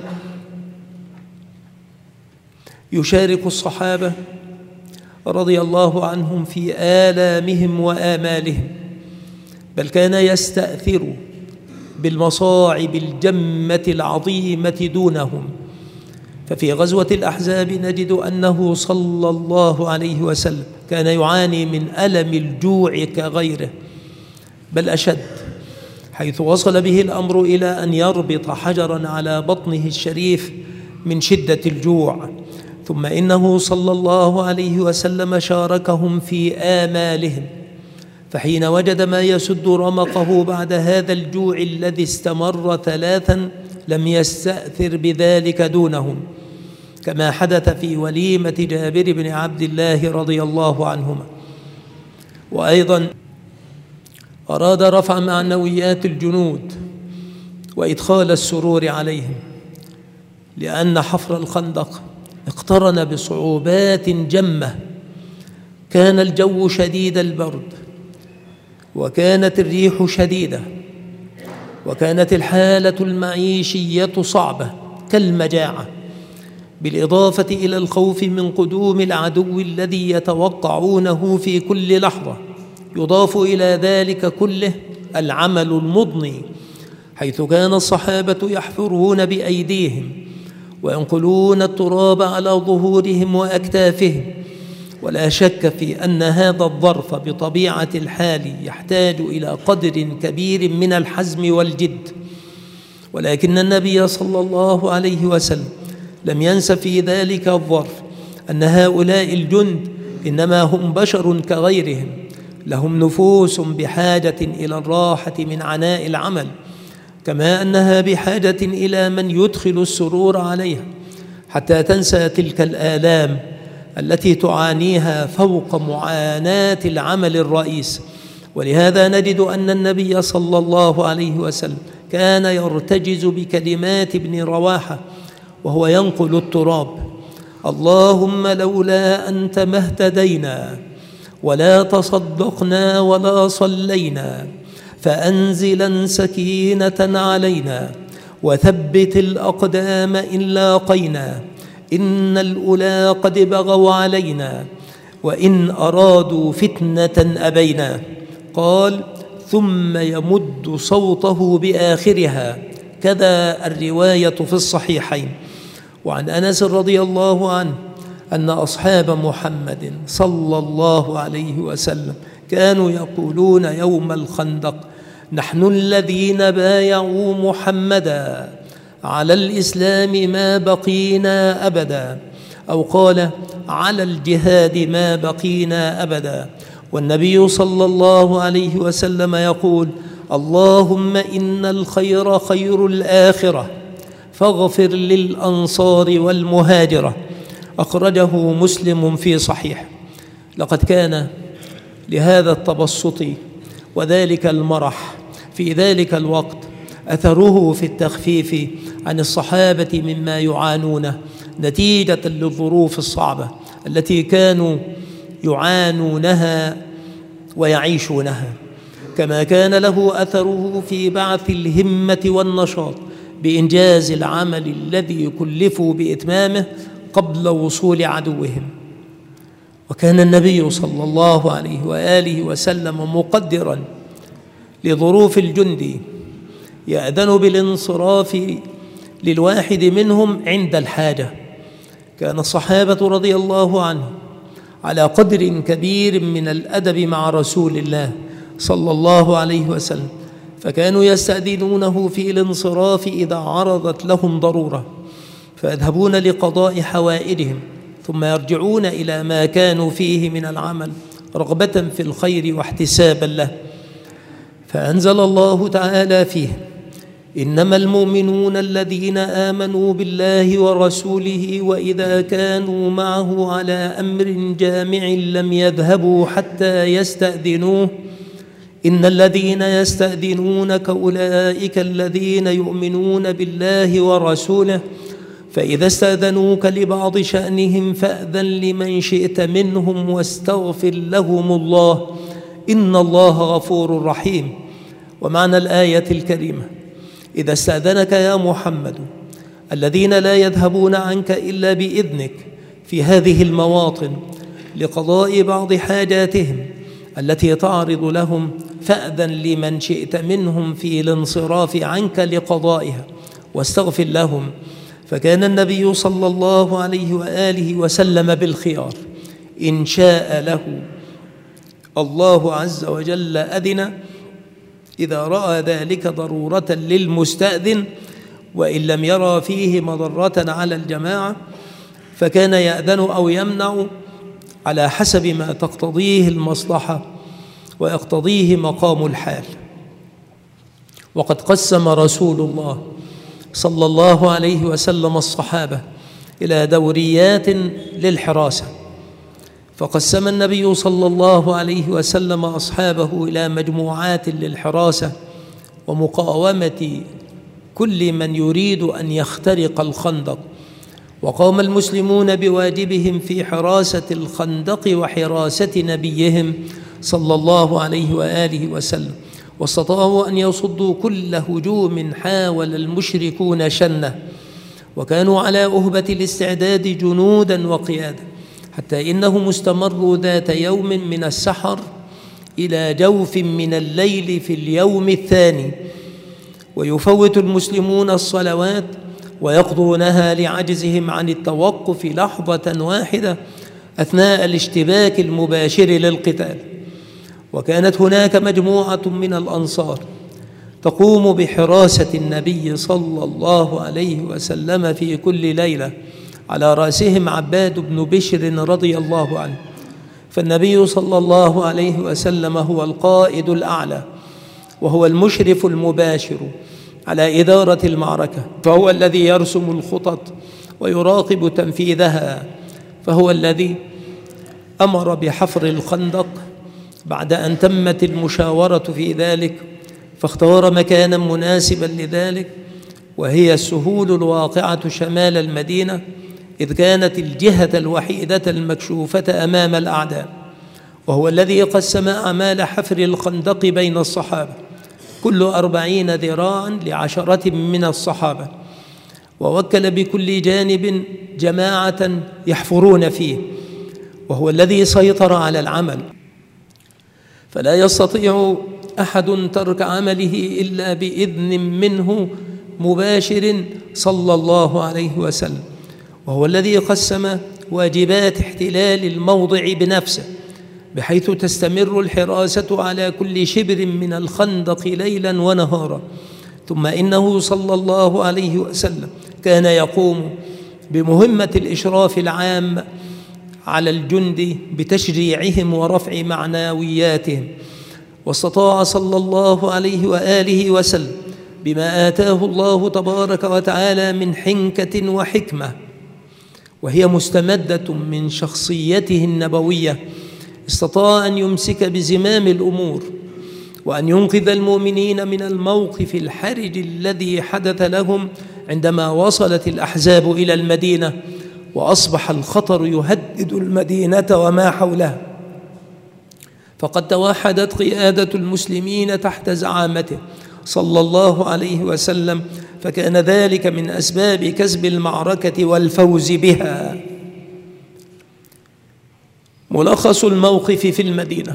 يشارك الصحابة رضي الله عنهم في آلامهم وآمالهم، بل كان يستأثر بالمصاعب الجمة العظيمة دونهم. ففي غزوة الأحزاب نجد أنه صلى الله عليه وسلم كان يعاني من ألم الجوع كغيره، بل أشد، حيث وصل به الأمر إلى أن يربط حجرا على بطنه الشريف من شدة الجوع. ثم إنه صلى الله عليه وسلم شاركهم في آمالهم، فحين وجد ما يسد رمقه بعد هذا الجوع الذي استمر 3 لم يستأثر بذلك دونهم، كما حدث في وليمة جابر بن عبد الله رضي الله عنهما. وأيضا أراد رفع معنويات الجنود وإدخال السرور عليهم، لأن حفر الخندق اقترن بصعوبات جمة. كان الجو شديد البرد، وكانت الريح شديدة، وكانت الحالة المعيشية صعبة كالمجاعة، بالإضافة إلى الخوف من قدوم العدو الذي يتوقعونه في كل لحظة. يضاف إلى ذلك كله العمل المضني، حيث كان الصحابة يحفرون بأيديهم وينقلون التراب على ظهورهم وأكتافهم. ولا شك في أن هذا الظرف بطبيعة الحال يحتاج إلى قدر كبير من الحزم والجد، ولكن النبي صلى الله عليه وسلم لم ينس في ذلك الظرف أن هؤلاء الجند إنما هم بشر كغيرهم، لهم نفوس بحاجة إلى الراحة من عناء العمل، كما أنها بحاجة إلى من يدخل السرور عليها حتى تنسى تلك الآلام التي تعانيها فوق معاناة العمل الرئيس. ولهذا نجد أن النبي صلى الله عليه وسلم كان يرتجز بكلمات ابن رواحة وهو ينقل التراب: اللهم لولا أنت ما اهتدينا ولا تصدقنا ولا صلينا، فأنزلا سكينة علينا وثبت الأقدام إن لاقينا، إن الأولى قد بغوا علينا وإن أرادوا فتنة أبينا. قال: ثم يمد صوته بآخرها، كذا الرواية في الصحيحين. وعن أنس رضي الله عنه أن أصحاب محمد صلى الله عليه وسلم كانوا يقولون يوم الخندق: نحن الذين بايعوا محمدا على الإسلام ما بقينا أبدا، أو قال: على الجهاد ما بقينا أبدا. والنبي صلى الله عليه وسلم يقول: اللهم إن الخير خير الآخرة فاغفر للأنصار والمهاجرة. أخرجه مسلم في صحيح. لقد كان لهذا التبسط وذلك المرح في ذلك الوقت أثره في التخفيف عن الصحابة مما يعانونه نتيجة للظروف الصعبة التي كانوا يعانونها ويعيشونها، كما كان له أثره في بعث الهمة والنشاط بإنجاز العمل الذي كلفوا بإتمامه قبل وصول عدوهم. وكان النبي صلى الله عليه وآله وسلم مقدرا لظروف الجند يأذن بالانصراف للواحد منهم عند الحاجة. كان الصحابة رضي الله عنهم على قدر كبير من الأدب مع رسول الله صلى الله عليه وسلم، فكانوا يستأذنونه في الانصراف إذا عرضت لهم ضرورة، فيذهبون لقضاء حوائجهم ثم يرجعون إلى ما كانوا فيه من العمل رغبة في الخير واحتسابا له. فأنزل الله تعالى فيه: إنما المؤمنون الذين آمنوا بالله ورسوله وإذا كانوا معه على أمر جامع لم يذهبوا حتى يستأذنوه إن الذين يستأذنونك أولئك الذين يؤمنون بالله ورسوله فإذا استأذنوك لبعض شأنهم فأذن لمن شئت منهم واستغفر لهم الله إن الله غفور رحيم. ومعنى الآية الكريمة: إذا استأذنك يا محمد الذين لا يذهبون عنك إلا بإذنك في هذه المواطن لقضاء بعض حاجاتهم التي تعرض لهم فأذن لمن شئت منهم في الانصراف عنك لقضائها واستغفر لهم. فكان النبي صلى الله عليه وآله وسلم بالخيار، إن شاء له الله عز وجل أذن إذا رأى ذلك ضرورة للمستأذن، وإن لم يرى فيه مضرة على الجماعة فكان يأذن أو يمنع على حسب ما تقتضيه المصلحة ويقتضيه مقام الحال. وقد قسم رسول الله صلى الله عليه وسلم الصحابة إلى دوريات للحراسة، فقسم النبي صلى الله عليه وسلم أصحابه إلى مجموعات للحراسة ومقاومة كل من يريد أن يخترق الخندق. وقام المسلمون بواجبهم في حراسة الخندق وحراسة نبيهم صلى الله عليه وآله وسلم، واستطاعوا أن يصدوا كل هجوم حاول المشركون شنه، وكانوا على أهبة الاستعداد جنودا وقيادا، حتى إنهم استمروا ذات يوم من السحر إلى جوف من الليل في اليوم الثاني، ويفوت المسلمون الصلوات ويقضونها لعجزهم عن التوقف لحظة واحدة أثناء الاشتباك المباشر للقتال. وكانت هناك مجموعة من الأنصار تقوم بحراسة النبي صلى الله عليه وسلم في كل ليلة، على رأسهم عباد بن بشر رضي الله عنه. فالنبي صلى الله عليه وسلم هو القائد الأعلى وهو المشرف المباشر على إدارة المعركة، فهو الذي يرسم الخطط ويراقب تنفيذها، فهو الذي أمر بحفر الخندق بعد أن تمت المشاورة في ذلك، فاختار مكانا مناسبا لذلك، وهي السهول الواقعة شمال المدينة، إذ كانت الجهة الوحيدة المكشوفة أمام الأعداء. وهو الذي قسم أعمال حفر الخندق بين الصحابة، كل 40 ذراعا ل10 من الصحابة، ووكل بكل جانب جماعة يحفرون فيه، وهو الذي سيطر على العمل، فلا يستطيع أحد ترك عمله إلا بإذن منه مباشر صلى الله عليه وسلم. وهو الذي قسم واجبات احتلال الموضع بنفسه، بحيث تستمر الحراسة على كل شبر من الخندق ليلا ونهارا. ثم إنه صلى الله عليه وسلم كان يقوم بمهمة الإشراف العام على الجند بتشجيعهم ورفع معنوياتهم. واستطاع صلى الله عليه وآله وسلم بما آتاه الله تبارك وتعالى من حنكة وحكمة، وهي مستمدة من شخصيته النبوية، استطاع أن يمسك بزمام الأمور وأن ينقذ المؤمنين من الموقف الحرج الذي حدث لهم عندما وصلت الأحزاب إلى المدينة وأصبح الخطر يهدد المدينة وما حولها. فقد توحدت قيادة المسلمين تحت زعامته صلى الله عليه وسلم، فكان ذلك من أسباب كسب المعركة والفوز بها. ملخص الموقف في المدينة: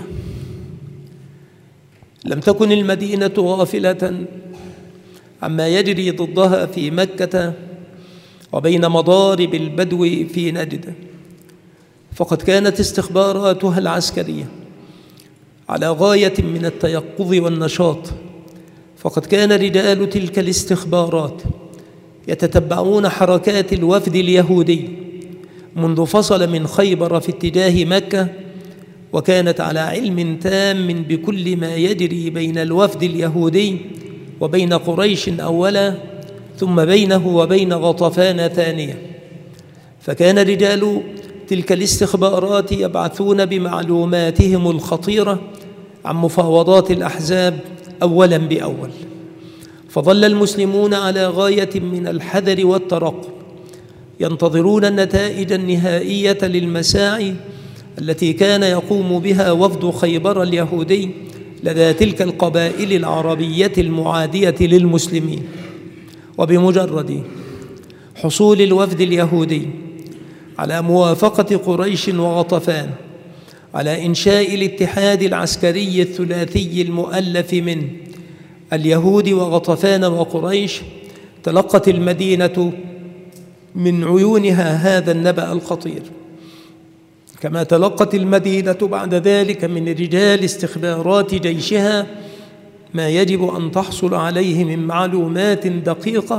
لم تكن المدينة غافلة عما يجري ضدها في مكة وبين مضارب البدو في نجد، فقد كانت استخباراتها العسكرية على غاية من التيقظ والنشاط. فقد كان رجال تلك الاستخبارات يتتبعون حركات الوفد اليهودي منذ فصل من خيبر في اتجاه مكة، وكانت على علم تام بكل ما يجري بين الوفد اليهودي وبين قريش أولا، ثم بينه وبين غطفان ثانية. فكان رجال تلك الاستخبارات يبعثون بمعلوماتهم الخطيرة عن مفاوضات الأحزاب أولا بأول. فظل المسلمون على غاية من الحذر والترقب، ينتظرون النتائج النهائية للمساعي التي كان يقوم بها وفد خيبر اليهودي لدى تلك القبائل العربية المعادية للمسلمين. وبمجرد حصول الوفد اليهودي على موافقة قريش وغطفان على إنشاء الاتحاد العسكري الثلاثي المؤلف من اليهود وغطفان وقريش، تلقت المدينة من عيونها هذا النبأ الخطير، كما تلقت المدينة بعد ذلك من رجال استخبارات جيشها ما يجب أن تحصل عليه من معلومات دقيقة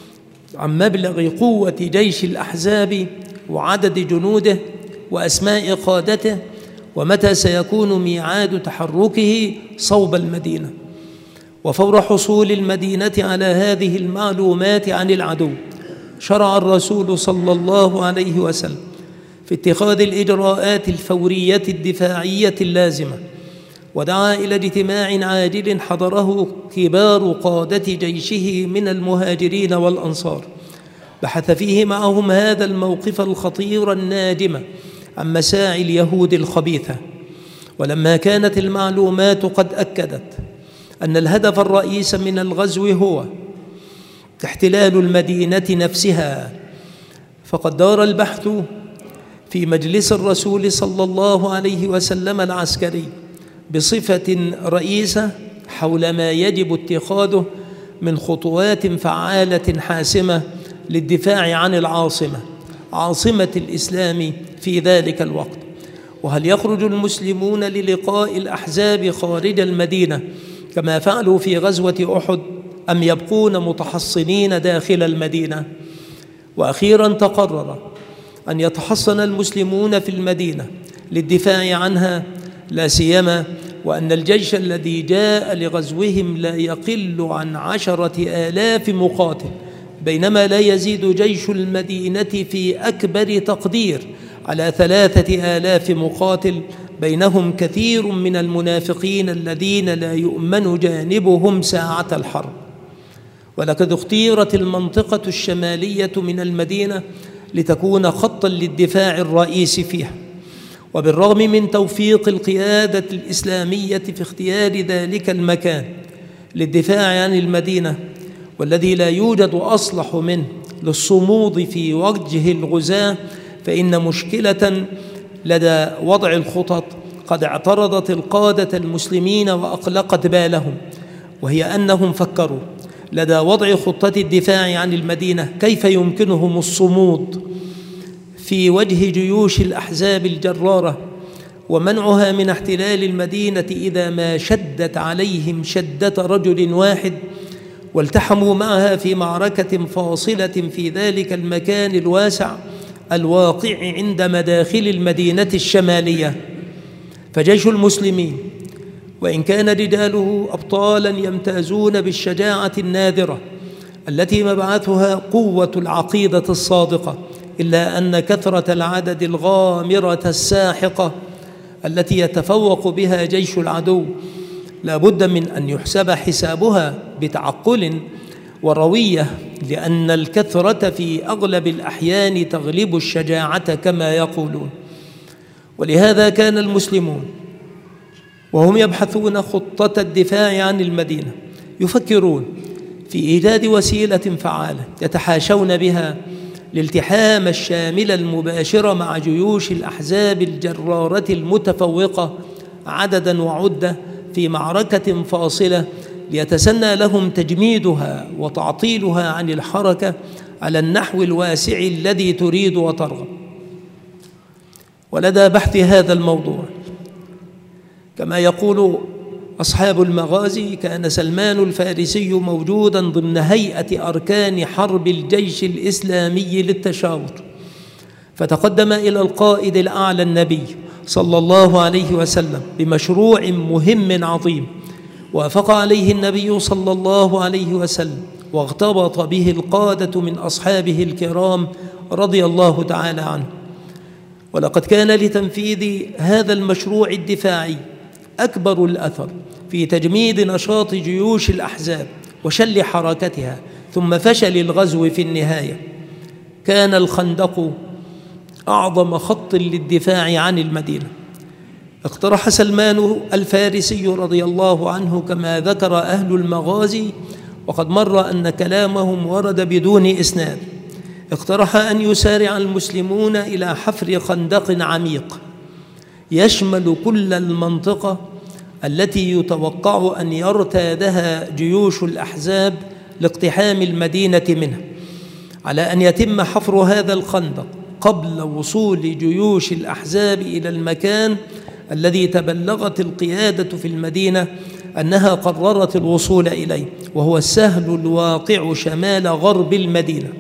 عن مبلغ قوة جيش الأحزاب وعدد جنوده وأسماء قادته ومتى سيكون ميعاد تحركه صوب المدينة. وفور حصول المدينة على هذه المعلومات عن العدو، شرع الرسول صلى الله عليه وسلم في اتخاذ الإجراءات الفورية الدفاعية اللازمة، ودعا إلى اجتماع عاجل حضره كبار قادة جيشه من المهاجرين والأنصار، بحث فيه معهم هذا الموقف الخطير النادم عن مساعي اليهود الخبيثة. ولما كانت المعلومات قد أكدت أن الهدف الرئيس من الغزو هو احتلال المدينة نفسها، فقد دار البحث في مجلس الرسول صلى الله عليه وسلم العسكري بصفة رئيسة حول ما يجب اتخاذه من خطوات فعالة حاسمة للدفاع عن العاصمة، عاصمة الإسلام في ذلك الوقت. وهل يخرج المسلمون للقاء الأحزاب خارج المدينة كما فعلوا في غزوة أحد، أم يبقون متحصنين داخل المدينة؟ وأخيرا تقرر أن يتحصن المسلمون في المدينة للدفاع عنها، لا سيما وأن الجيش الذي جاء لغزوهم لا يقل عن 10,000 مقاتل، بينما لا يزيد جيش المدينة في أكبر تقدير على 3,000 مقاتل، بينهم كثير من المنافقين الذين لا يؤمن جانبهم ساعة الحرب. ولقد اختيرت المنطقة الشمالية من المدينة لتكون خطا للدفاع الرئيسي فيها، وبالرغم من توفيق القيادة الإسلامية في اختيار ذلك المكان للدفاع عن المدينة، والذي لا يوجد أصلح منه للصمود في وجه الغزاة، فإن مشكلة لدى وضع الخطط قد اعترضت القادة المسلمين وأقلقت بالهم، وهي أنهم فكروا لدى وضع خطة الدفاع عن المدينة كيف يمكنهم الصمود في وجه جيوش الأحزاب الجرارة ومنعها من احتلال المدينة إذا ما شدت عليهم شدة رجل واحد والتحموا معها في معركة فاصلة في ذلك المكان الواسع الواقع عند مداخل المدينة الشمالية. فجيش المسلمين وإن كان رجاله أبطالا يمتازون بالشجاعة النادرة التي مبعثها قوة العقيدة الصادقة، إلا أن كثرة العدد الغامرة الساحقة التي يتفوق بها جيش العدو لا بد من أن يحسب حسابها بتعقل وروية، لأن الكثرة في أغلب الأحيان تغلب الشجاعة كما يقولون. ولهذا كان المسلمون وهم يبحثون خطة الدفاع عن المدينة يفكرون في إيجاد وسيلة فعالة يتحاشون بها الالتحام الشامل المباشر مع جيوش الأحزاب الجرارة المتفوقة عددا وعدة في معركة فاصلة، ليتسنى لهم تجميدها وتعطيلها عن الحركة على النحو الواسع الذي تريد وترغب. ولدى بحث هذا الموضوع كما يقول أصحاب المغازي كان سلمان الفارسي موجودا ضمن هيئة أركان حرب الجيش الإسلامي للتشاور، فتقدم إلى القائد الأعلى النبي صلى الله عليه وسلم بمشروع مهم عظيم وافق عليه النبي صلى الله عليه وسلم، واغتبط به القادة من أصحابه الكرام رضي الله تعالى عنه. ولقد كان لتنفيذ هذا المشروع الدفاعي أكبر الأثر في تجميد نشاط جيوش الأحزاب وشل حركتها ثم فشل الغزو في النهاية. كان الخندق أعظم خط للدفاع عن المدينة. اقترح سلمان الفارسي رضي الله عنه كما ذكر أهل المغازي، وقد مر أن كلامهم ورد بدون إسناد، اقترح أن يسارع المسلمون إلى حفر خندق عميق يشمل كل المنطقة التي يتوقع أن يرتادها جيوش الأحزاب لاقتحام المدينة منها، على أن يتم حفر هذا الخندق قبل وصول جيوش الأحزاب إلى المكان الذي تبلغت القيادة في المدينة أنها قررت الوصول إليه، وهو السهل الواقع شمال غرب المدينة.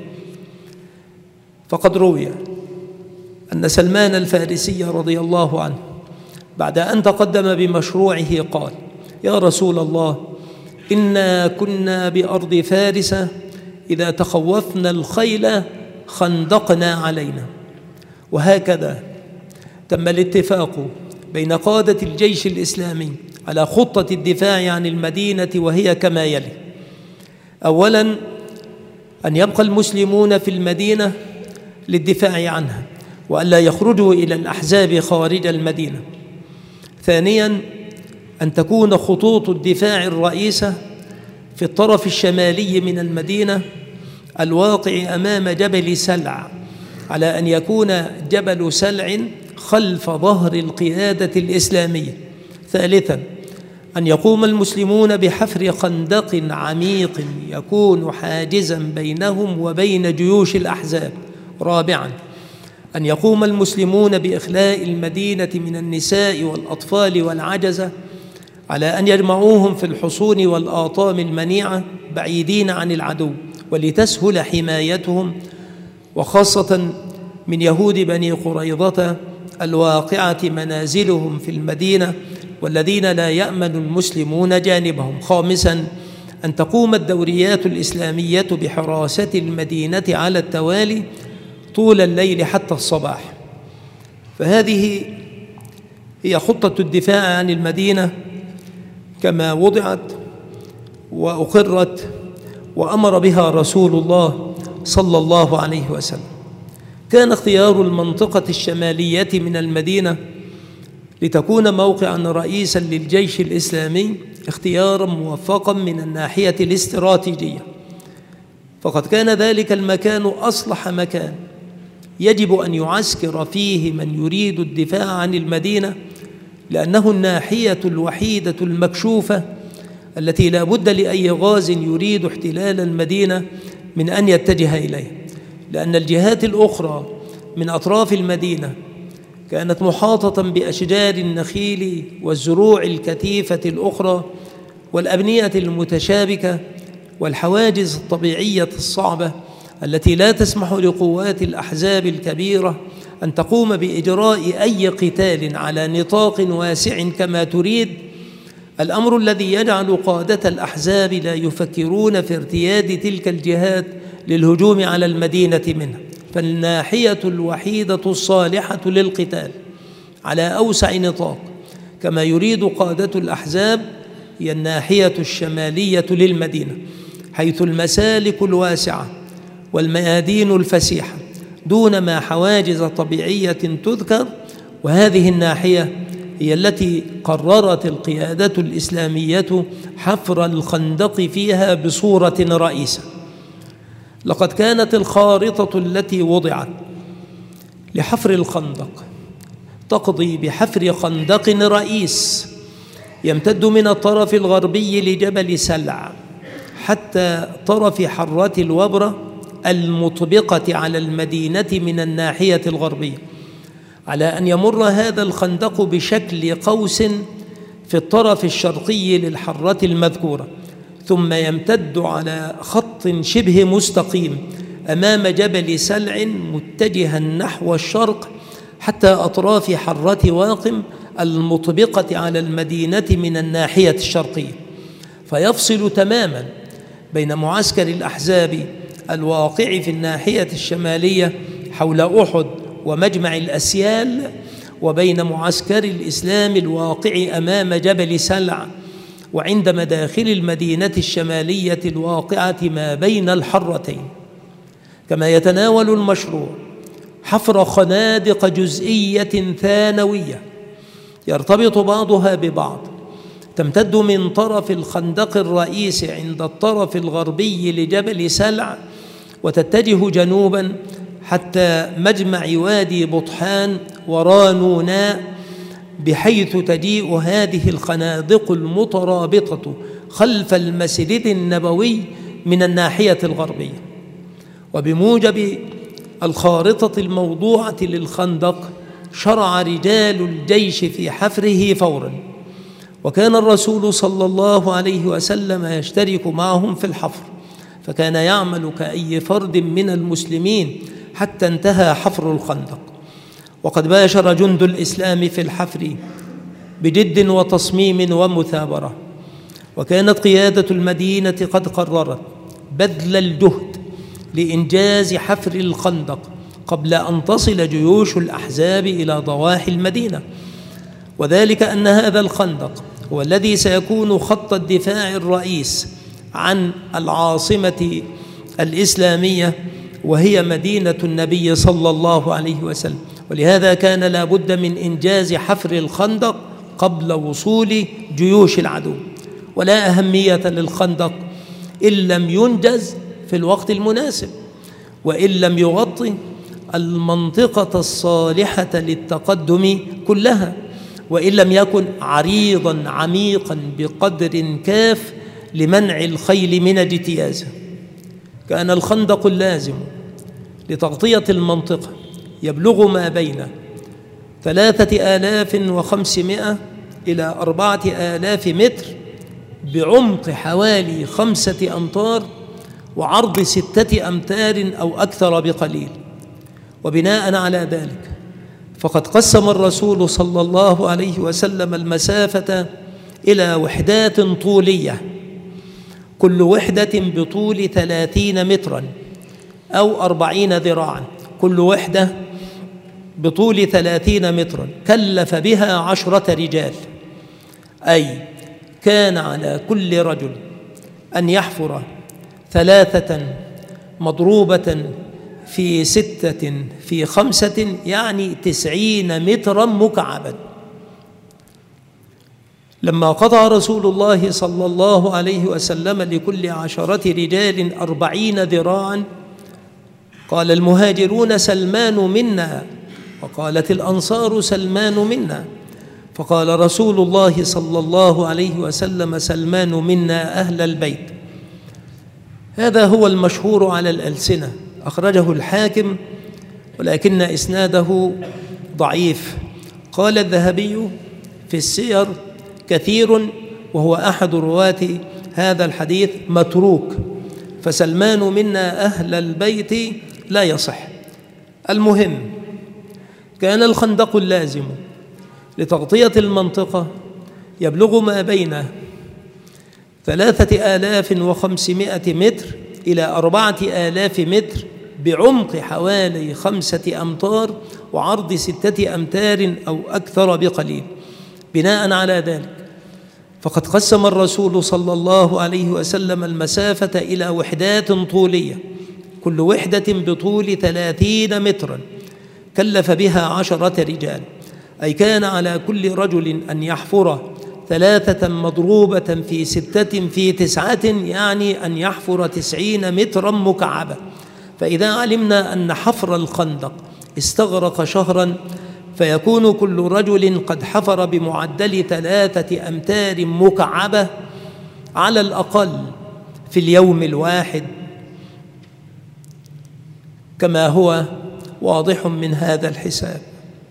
فقد روي أن سلمان الفارسي رضي الله عنه بعد أن تقدم بمشروعه قال: يا رسول الله، إنا كنا بأرض فارس إذا تخوفنا الخيل خندقنا علينا. وهكذا تم الاتفاق بين قادة الجيش الإسلامي على خطة الدفاع عن المدينة، وهي كما يلي: أولاً، أن يبقى المسلمون في المدينة للدفاع عنها وألا يخرجوا إلى الأحزاب خارج المدينة. ثانياً، أن تكون خطوط الدفاع الرئيسة في الطرف الشمالي من المدينة الواقع أمام جبل سلع، على أن يكون جبل سلع خلف ظهر القيادة الإسلامية. ثالثاً، أن يقوم المسلمون بحفر خندق عميق يكون حاجزاً بينهم وبين جيوش الأحزاب. رابعاً، أن يقوم المسلمون بإخلاء المدينة من النساء والأطفال والعجزة، على أن يجمعوهم في الحصون والآطام المنيعة بعيدين عن العدو، ولتسهل حمايتهم، وخاصة من يهود بني قريظة الواقعة منازلهم في المدينة والذين لا يأمن المسلمون جانبهم. خامساً، أن تقوم الدوريات الإسلامية بحراسة المدينة على التوالي طول الليل حتى الصباح. فهذه هي خطة الدفاع عن المدينة كما وضعت وأقرت وأمر بها رسول الله صلى الله عليه وسلم. كان اختيار المنطقة الشمالية من المدينة لتكون موقعاً رئيساً للجيش الإسلامي اختياراً موفقاً من الناحية الاستراتيجية، فقد كان ذلك المكان أصلح مكان يجب أن يعسكر فيه من يريد الدفاع عن المدينة، لأنه الناحية الوحيدة المكشوفة التي لا بد لأي غاز يريد احتلال المدينة من أن يتجه إليه، لأن الجهات الأخرى من أطراف المدينة كانت محاطة بأشجار النخيل والزروع الكثيفة الأخرى والأبنية المتشابكة والحواجز الطبيعية الصعبة التي لا تسمح لقوات الأحزاب الكبيرة أن تقوم بإجراء أي قتال على نطاق واسع كما تريد، الأمر الذي يجعل قادة الأحزاب لا يفكرون في ارتياد تلك الجهات للهجوم على المدينة منها. فالناحية الوحيدة الصالحة للقتال على أوسع نطاق كما يريد قادة الأحزاب هي الناحية الشمالية للمدينة، حيث المسالك الواسعة والميادين الفسيحة دون ما حواجز طبيعية تذكر. وهذه الناحية هي التي قررت القيادة الإسلامية حفر الخندق فيها بصورة رئيسة. لقد كانت الخارطة التي وضعت لحفر الخندق تقضي بحفر خندق رئيس يمتد من الطرف الغربي لجبل سلع حتى طرف حرة الوبرة المطبقة على المدينة من الناحية الغربية، على أن يمر هذا الخندق بشكل قوس في الطرف الشرقي للحرة المذكورة، ثم يمتد على خط شبه مستقيم أمام جبل سلع متجها نحو الشرق حتى أطراف حرة واقم المطبقة على المدينة من الناحية الشرقية، فيفصل تماما بين معسكر الأحزاب الواقع في الناحية الشمالية حول أحد ومجمع الأسيال وبين معسكر الإسلام الواقع أمام جبل سلع وعند مداخل المدينة الشمالية الواقعة ما بين الحرتين. كما يتناول المشروع حفر خنادق جزئية ثانوية يرتبط بعضها ببعض، تمتد من طرف الخندق الرئيس عند الطرف الغربي لجبل سلع وتتجه جنوبا حتى مجمع وادي بطحان ورانوناء، بحيث تجيء هذه الخنادق المترابطة خلف المسجد النبوي من الناحية الغربية. وبموجب الخارطة الموضوعة للخندق شرع رجال الجيش في حفره فورا، وكان الرسول صلى الله عليه وسلم يشترك معهم في الحفر، فكان يعمل كأي فرد من المسلمين حتى انتهى حفر الخندق. وقد باشر جند الإسلام في الحفر بجد وتصميم ومثابرة، وكانت قيادة المدينة قد قررت بذل الجهد لإنجاز حفر الخندق قبل أن تصل جيوش الأحزاب إلى ضواحي المدينة، وذلك أن هذا الخندق هو الذي سيكون خط الدفاع الرئيس عن العاصمة الإسلامية وهي مدينة النبي صلى الله عليه وسلم. ولهذا كان لا بد من إنجاز حفر الخندق قبل وصول جيوش العدو، ولا أهمية للخندق إن لم ينجز في الوقت المناسب، وإن لم يغطي المنطقة الصالحة للتقدم كلها، وإن لم يكن عريضا عميقا بقدر كاف لمنع الخيل من اجتيازه. كان الخندق اللازم لتغطية المنطقة يبلغ ما بين 3500 إلى 4000 متر بعمق حوالي 5 أمتار وعرض 6 أمتار أو أكثر بقليل. وبناء على ذلك فقد قسم الرسول صلى الله عليه وسلم المسافة إلى وحدات طولية، كل وحدة بطول 30 مترا أو 40 ذراعا، كل وحدة بطول 30 مترا كلف بها 10 رجال، أي كان على كل رجل أن يحفر 3 مضروبة في 6 في 5 يعني 90 مترا مكعبا. لما قطع رسول الله صلى الله عليه وسلم لكل 10 رجال 40 ذراعا قال المهاجرون سلمان منا، وقالت الأنصار سلمان منا، فقال رسول الله صلى الله عليه وسلم سلمان منا أهل البيت. هذا هو المشهور على الألسنة، أخرجه الحاكم ولكن إسناده ضعيف. قال الذهبي في السير كثير وهو أحد رواة هذا الحديث متروك، فسلمان منا أهل البيت لا يصح. المهم كان الخندق اللازم لتغطية المنطقة يبلغ ما بين 3500 متر إلى 4000 متر بعمق حوالي 5 أمتار وعرض 6 أمتار أو أكثر بقليل. بناء على ذلك فقد قسم الرسول صلى الله عليه وسلم المسافة إلى وحدات طولية، كل وحدة بطول 30 مترا، كلف بها 10 رجال، أي كان على كل رجل أن يحفر 3 مضروبة في 6 في 9، يعني أن يحفر 90 مترا مكعبا. فإذا علمنا أن حفر الخندق استغرق شهرا، فيكون كل رجل قد حفر بمعدل 3 أمتار مكعبة على الأقل في اليوم الواحد، كما هو واضح من هذا الحساب.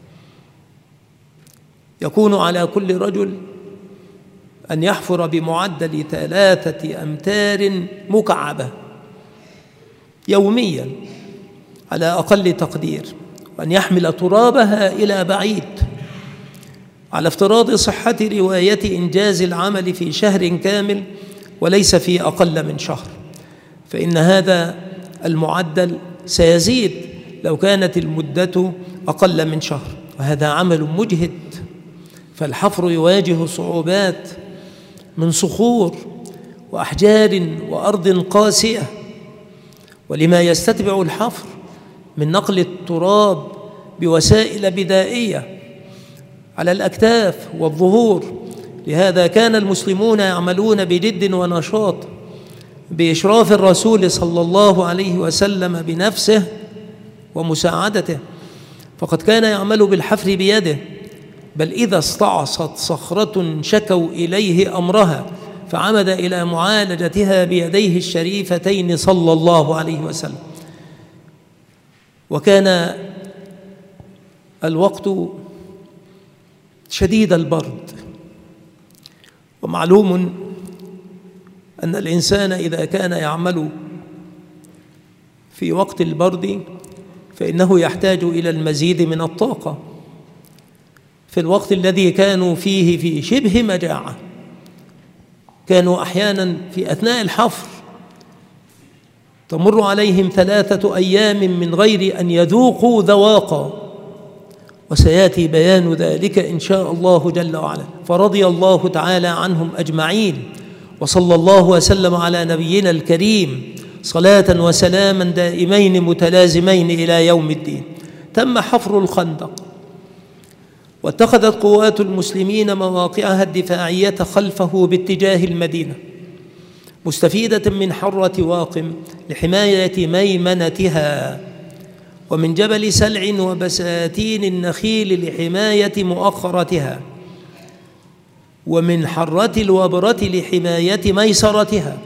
يكون على كل رجل أن يحفر بمعدل 3 أمتار مكعبة يوميا على أقل تقدير، وأن يحمل ترابها إلى بعيد، على افتراض صحة رواية إنجاز العمل في شهر كامل وليس في أقل من شهر، فإن هذا المعدل سيزيد لو كانت المدة أقل من شهر، وهذا عمل مجهد. فالحفر يواجه صعوبات من صخور وأحجار وأرض قاسية، ولما يستتبع الحفر من نقل التراب بوسائل بدائية على الأكتاف والظهور. لهذا كان المسلمون يعملون بجد ونشاط بإشراف الرسول صلى الله عليه وسلم بنفسه ومساعدته، فقد كان يعمل بالحفر بيده، بل إذا استعصت صخرة شكوا إليه أمرها فعمد إلى معالجتها بيديه الشريفتين صلى الله عليه وسلم. وكان الوقت شديد البرد، ومعلوم أن الإنسان إذا كان يعمل في وقت البرد فإنه يحتاج إلى المزيد من الطاقة. في الوقت الذي كانوا فيه في شبه مجاعة، كانوا أحيانا في أثناء الحفر تمر عليهم 3 أيام من غير أن يذوقوا ذواقا، وسيأتي بيان ذلك إن شاء الله جل وعلا. فرضي الله تعالى عنهم أجمعين، وصلى الله وسلم على نبينا الكريم صلاة وسلاما دائمين متلازمين إلى يوم الدين. تم حفر الخندق، واتخذت قوات المسلمين مواقعها الدفاعية خلفه باتجاه المدينة، مستفيدة من حرة واقم لحماية ميمنتها، ومن جبل سلع وبساتين النخيل لحماية مؤخرتها، ومن حرة الوبرة لحماية ميسرتها،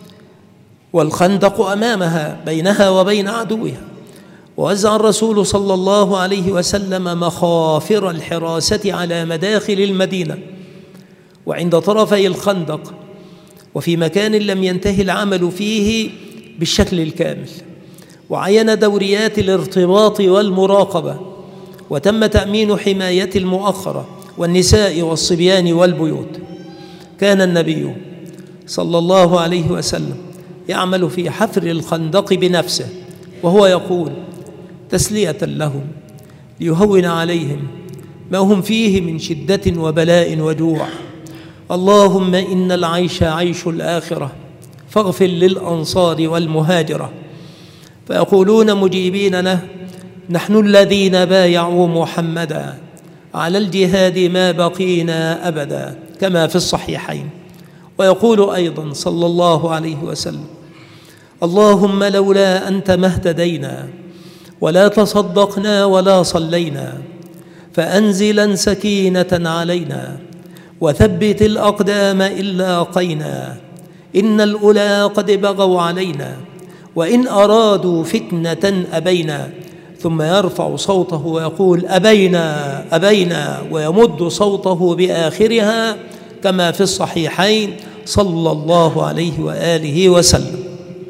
والخندق أمامها بينها وبين عدوها. ووزع الرسول صلى الله عليه وسلم مخافر الحراسة على مداخل المدينة وعند طرفي الخندق، وفي مكان لم ينتهي العمل فيه بالشكل الكامل، وعين دوريات الارتباط والمراقبة، وتم تأمين حماية المؤخرة والنساء والصبيان والبيوت. كان النبي صلى الله عليه وسلم يعمل في حفر الخندق بنفسه، وهو يقول تسلية لهم ليهون عليهم ما هم فيه من شدة وبلاء وجوع: اللهم إن العيش عيش الآخرة فاغفر للأنصار والمهاجرة. فيقولون مجيبين له: نحن الذين بايعوا محمدا على الجهاد ما بقينا أبدا، كما في الصحيحين. ويقول أيضا صلى الله عليه وسلم: اللهم لولا أنت ما اهتدينا ولا تصدقنا ولا صلينا، فأنزلا سكينة علينا وثبت الأقدام إن لاقينا، إن الأولى قد بغوا علينا وإن أرادوا فتنة أبينا. ثم يرفع صوته ويقول: أبينا أبينا، ويمد صوته بآخرها، كما في الصحيحين صلى الله عليه وآله وسلم.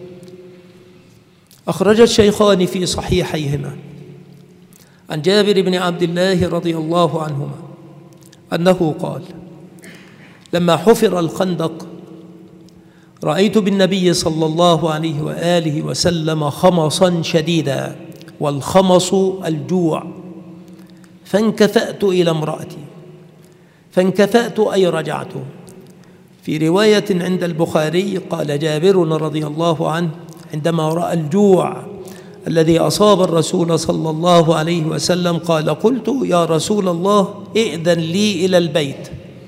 أخرج الشيخان في صحيحيهما عن جابر بن عبد الله رضي الله عنهما أنه قال: لما حفر الخندق رأيت بالنبي صلى الله عليه وآله وسلم خمصا شديدا، والخمص الجوع، فانكفأت إلى امرأتي، فانكفأت أي رجعت، في رواية عند البخاري قال جابر رضي الله عنه عندما رأى الجوع الذي أصاب الرسول صلى الله عليه وسلم قال: قلت يا رسول الله ائذن لي إلى البيت.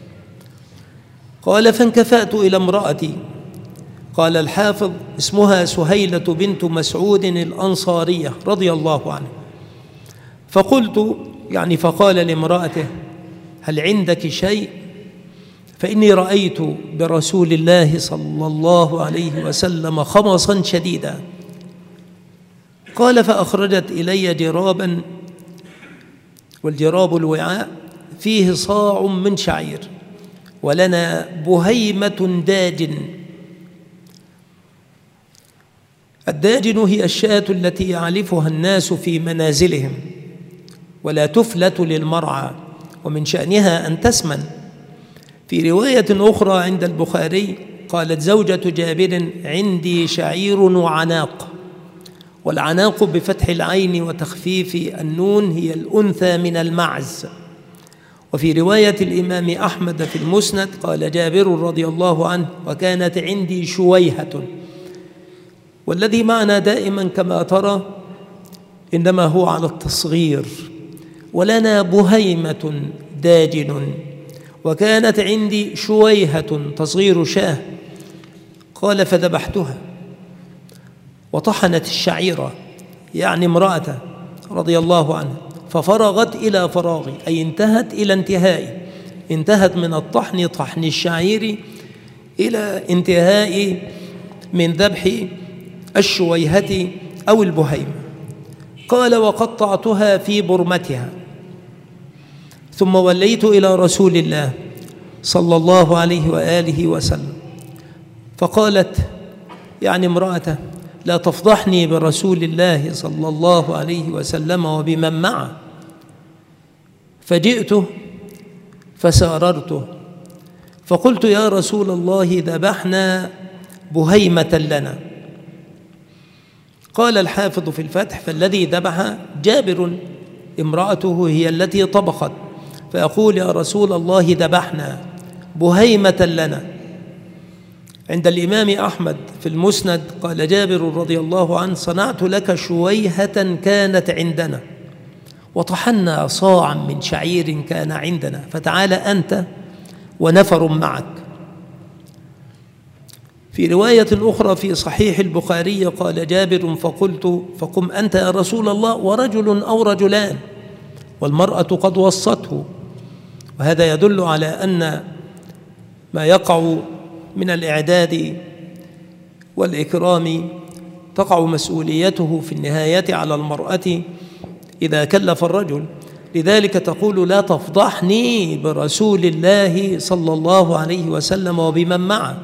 قال: فانكفأت إلى امرأتي. قال الحافظ: اسمها سهيلة بنت مسعود الأنصارية رضي الله عنها. فقلت فقال لامرأته: هل عندك شيء؟ فإني رأيت برسول الله صلى الله عليه وسلم خمصا شديدا. قال: فأخرجت إلي جرابا، والجراب الوعاء فيه صاع من شعير، ولنا بهيمة داجن. الداجن هي الشاة التي يعلفها الناس في منازلهم ولا تفلت للمرعى، ومن شأنها أن تسمن. في رواية أخرى عند البخاري قالت زوجة جابر: عندي شعير وعناق. والعناق بفتح العين وتخفيف النون هي الأنثى من المعز. وفي رواية الإمام أحمد في المسند قال جابر رضي الله عنه: وكانت عندي شويهة. والذي معنا دائما كما ترى إنما هو على التصغير. ولنا بهيمة داجن، وكانت عندي شويهة تصغير شاه. قال: فذبحتها وطحنت الشعيرة، امرأته رضي الله عنها، ففرغت إلى فراغي، أي انتهت إلى انتهائي، انتهت من الطحن طحن الشعير إلى انتهاء من ذبح الشويهة أو البهيمة. قال: وقطعتها في برمتها، ثم وليت إلى رسول الله صلى الله عليه وآله وسلم. فقالت امرأته: لا تفضحني برسول الله صلى الله عليه وسلم وبمن معه. فجئته فساررته فقلت: يا رسول الله ذبحنا بهيمة لنا. قال الحافظ في الفتح: فالذي ذبح جابر، امرأته هي التي طبخت، فيقول: يا رسول الله ذبحنا بهيمة لنا. عند الإمام أحمد في المسند قال جابر رضي الله عنه: صنعت لك شويهة كانت عندنا، وطحنا صاعا من شعير كان عندنا، فتعال أنت ونفر معك. في رواية أخرى في صحيح البخاري قال جابر: فقلت: فقم أنت يا رسول الله ورجل أو رجلان، والمرأة قد وصته. وهذا يدل على أن ما يقع من الإعداد والإكرام تقع مسؤوليته في النهاية على المرأة إذا كلف الرجل. لذلك تقول: لا تفضحني برسول الله صلى الله عليه وسلم وبمن معه.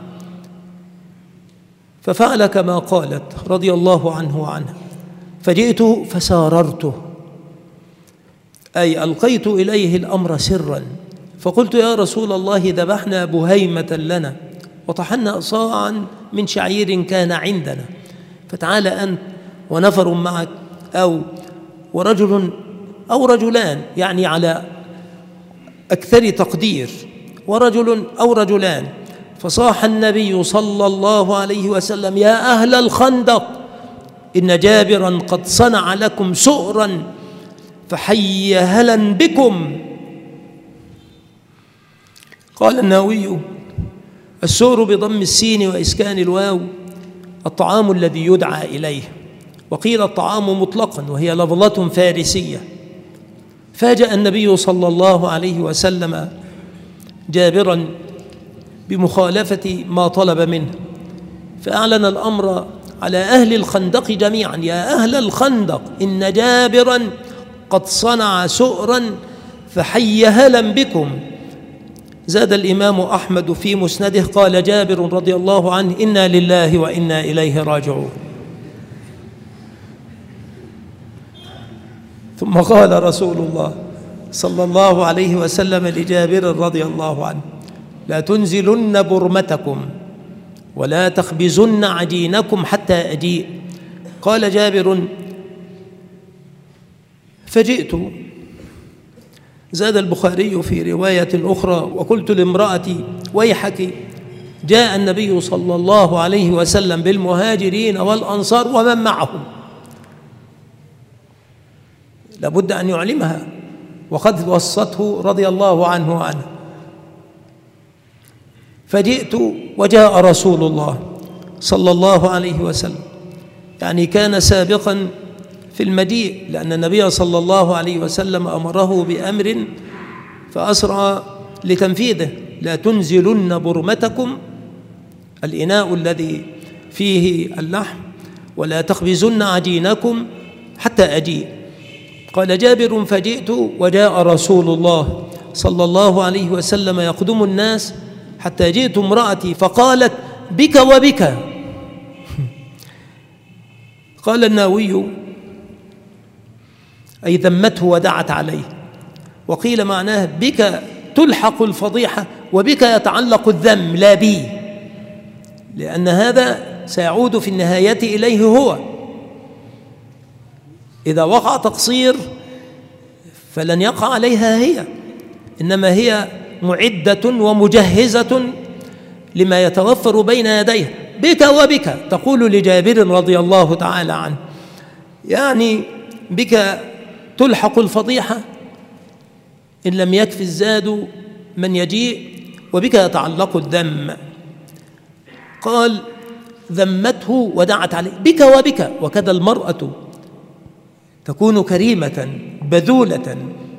ففعل كما قالت رضي الله عنه وعنها. فجئته فساررته، أي ألقيت إليه الأمر سرا، فقلت: يا رسول الله ذبحنا بهيمة لنا، وطحنا صاعا من شعير كان عندنا، فتعال أنت ونفر معك، ورجل أو رجلان، على أكثر تقدير، ورجل أو رجلان. فصاح النبي صلى الله عليه وسلم: يا أهل الخندق، إن جابرا قد صنع لكم سؤرا، فحي هلا بكم. قال النووي: السؤر بضم السين وإسكان الواو الطعام الذي يدعى إليه، وقيل الطعام مطلقا، وهي لفظة فارسية. فاجأ النبي صلى الله عليه وسلم جابرا بمخالفة ما طلب منه، فأعلن الأمر على أهل الخندق جميعا: يا أهل الخندق، إن جابرا قد صنع سؤرا، فحي هلا بكم. زاد الإمام أحمد في مسنده قال جابر رضي الله عنه: إنا لله وإنا إليه راجعون. ثم قال رسول الله صلى الله عليه وسلم لجابر رضي الله عنه: لا تنزلن برمتكم ولا تخبزن عجينكم حتى أجيء. قال جابر: فجئت. زاد البخاري في رواية أخرى: وقلت لامرأتي: ويحك، جاء النبي صلى الله عليه وسلم بالمهاجرين والأنصار ومن معهم، لابد أن يعلمها، وقد وصته رضي الله عنه عنه. فجئت وجاء رسول الله صلى الله عليه وسلم، يعني كان سابقا في المجيء، لأن النبي صلى الله عليه وسلم أمره بأمر فأسرع لتنفيذه: لا تنزلن برمتكم، الإناء الذي فيه اللحم، ولا تخبزن عجينكم حتى أجيء. قال جابر: فجئت وجاء رسول الله صلى الله عليه وسلم يقدم الناس حتى جئت امرأتي فقالت: بك وبك. قال النووي: أي ذمته ودعت عليه. وقيل معناه: بك تلحق الفضيحة وبك يتعلق الذم لا بي، لأن هذا سيعود في النهاية إليه هو. إذا وقع تقصير فلن يقع عليها هي، إنما هي معدة ومجهزة لما يتوفر بين يديها. بك وبك تقول لجابر رضي الله تعالى عنه، يعني بك تلحق الفضيحة إن لم يكف الزاد من يجيء، وبك يتعلق الذم. قال: ذمته ودعت عليه، بك وبك. وكذا المرأة تكون كريمة بذولة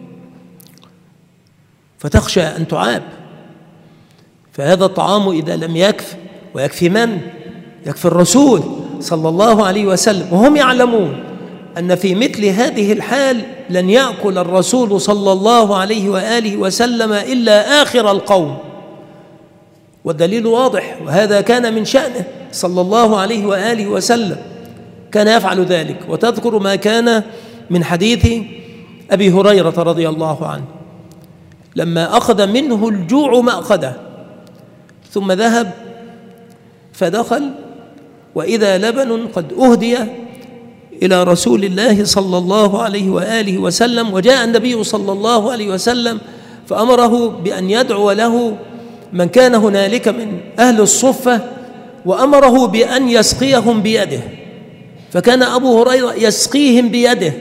فتخشى أن تعاب، فهذا الطعام إذا لم يكف، ويكفي من؟ يكفي الرسول صلى الله عليه وسلم، وهم يعلمون أن في مثل هذه الحال لن يأكل الرسول صلى الله عليه وآله وسلم إلا آخر القوم، والدليل واضح، وهذا كان من شأنه صلى الله عليه وآله وسلم، كان يفعل ذلك. وتذكر ما كان من حديث أبي هريرة رضي الله عنه لما أخذ منه الجوع مأخذه، ثم ذهب فدخل وإذا لبن قد أهدي إلى رسول الله صلى الله عليه وآله وسلم، وجاء النبي صلى الله عليه وسلم فأمره بأن يدعو له من كان هنالك من أهل الصفة، وأمره بأن يسقيهم بيده، فكان أبو هريرة يسقيهم بيده.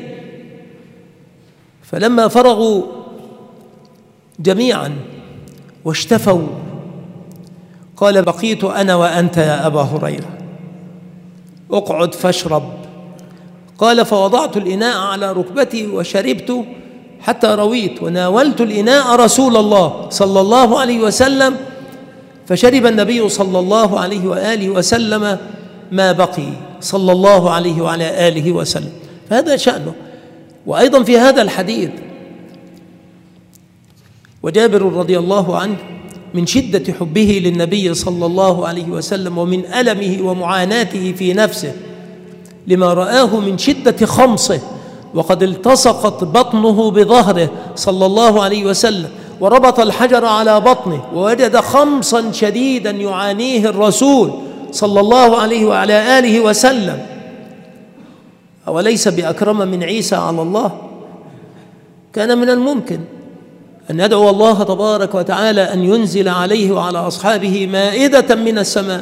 فلما فرغوا جميعا واشتفوا قال: بقيت أنا وأنت يا أبا هريرة، اقعد فاشرب. قال: فوضعت الإناء على ركبتي وشربت حتى رويت، وناولت الإناء رسول الله صلى الله عليه وسلم، فشرب النبي صلى الله عليه وآله وسلم ما بقي صلى الله عليه وعلى آله وسلم. فهذا شأنه. وأيضا في هذا الحديث وجابر رضي الله عنه من شدة حبه للنبي صلى الله عليه وسلم ومن ألمه ومعاناته في نفسه لما رآه من شدة خمصه، وقد التصقت بطنه بظهره صلى الله عليه وسلم، وربط الحجر على بطنه، ووجد خمصا شديدا يعانيه الرسول صلى الله عليه وعلى آله وسلم. أوليس بأكرم من عيسى على الله؟ كان من الممكن أن يدعو الله تبارك وتعالى أن ينزل عليه وعلى أصحابه مائدة من السماء،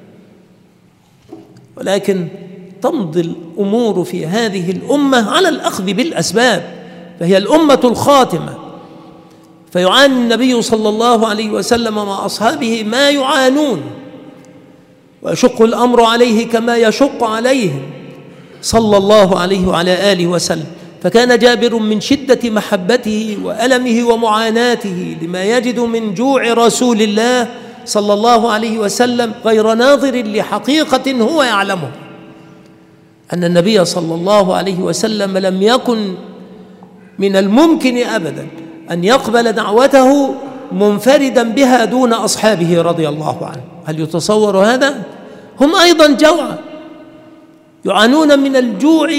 ولكن تمضي الأمور في هذه الأمة على الأخذ بالأسباب، فهي الأمة الخاتمة، فيعاني النبي صلى الله عليه وسلم مع أصحابه ما يعانون، ويشق الأمر عليه كما يشق عليهم صلى الله عليه وعلى آله وسلم. فكان جابر من شدة محبته وألمه ومعاناته لما يجد من جوع رسول الله صلى الله عليه وسلم غير ناظر لحقيقة هو يعلمه، أن النبي صلى الله عليه وسلم لم يكن من الممكن أبدا أن يقبل دعوته منفردا بها دون أصحابه رضي الله عنه. هل يتصور هذا؟ هم أيضا جوعى يعانون من الجوع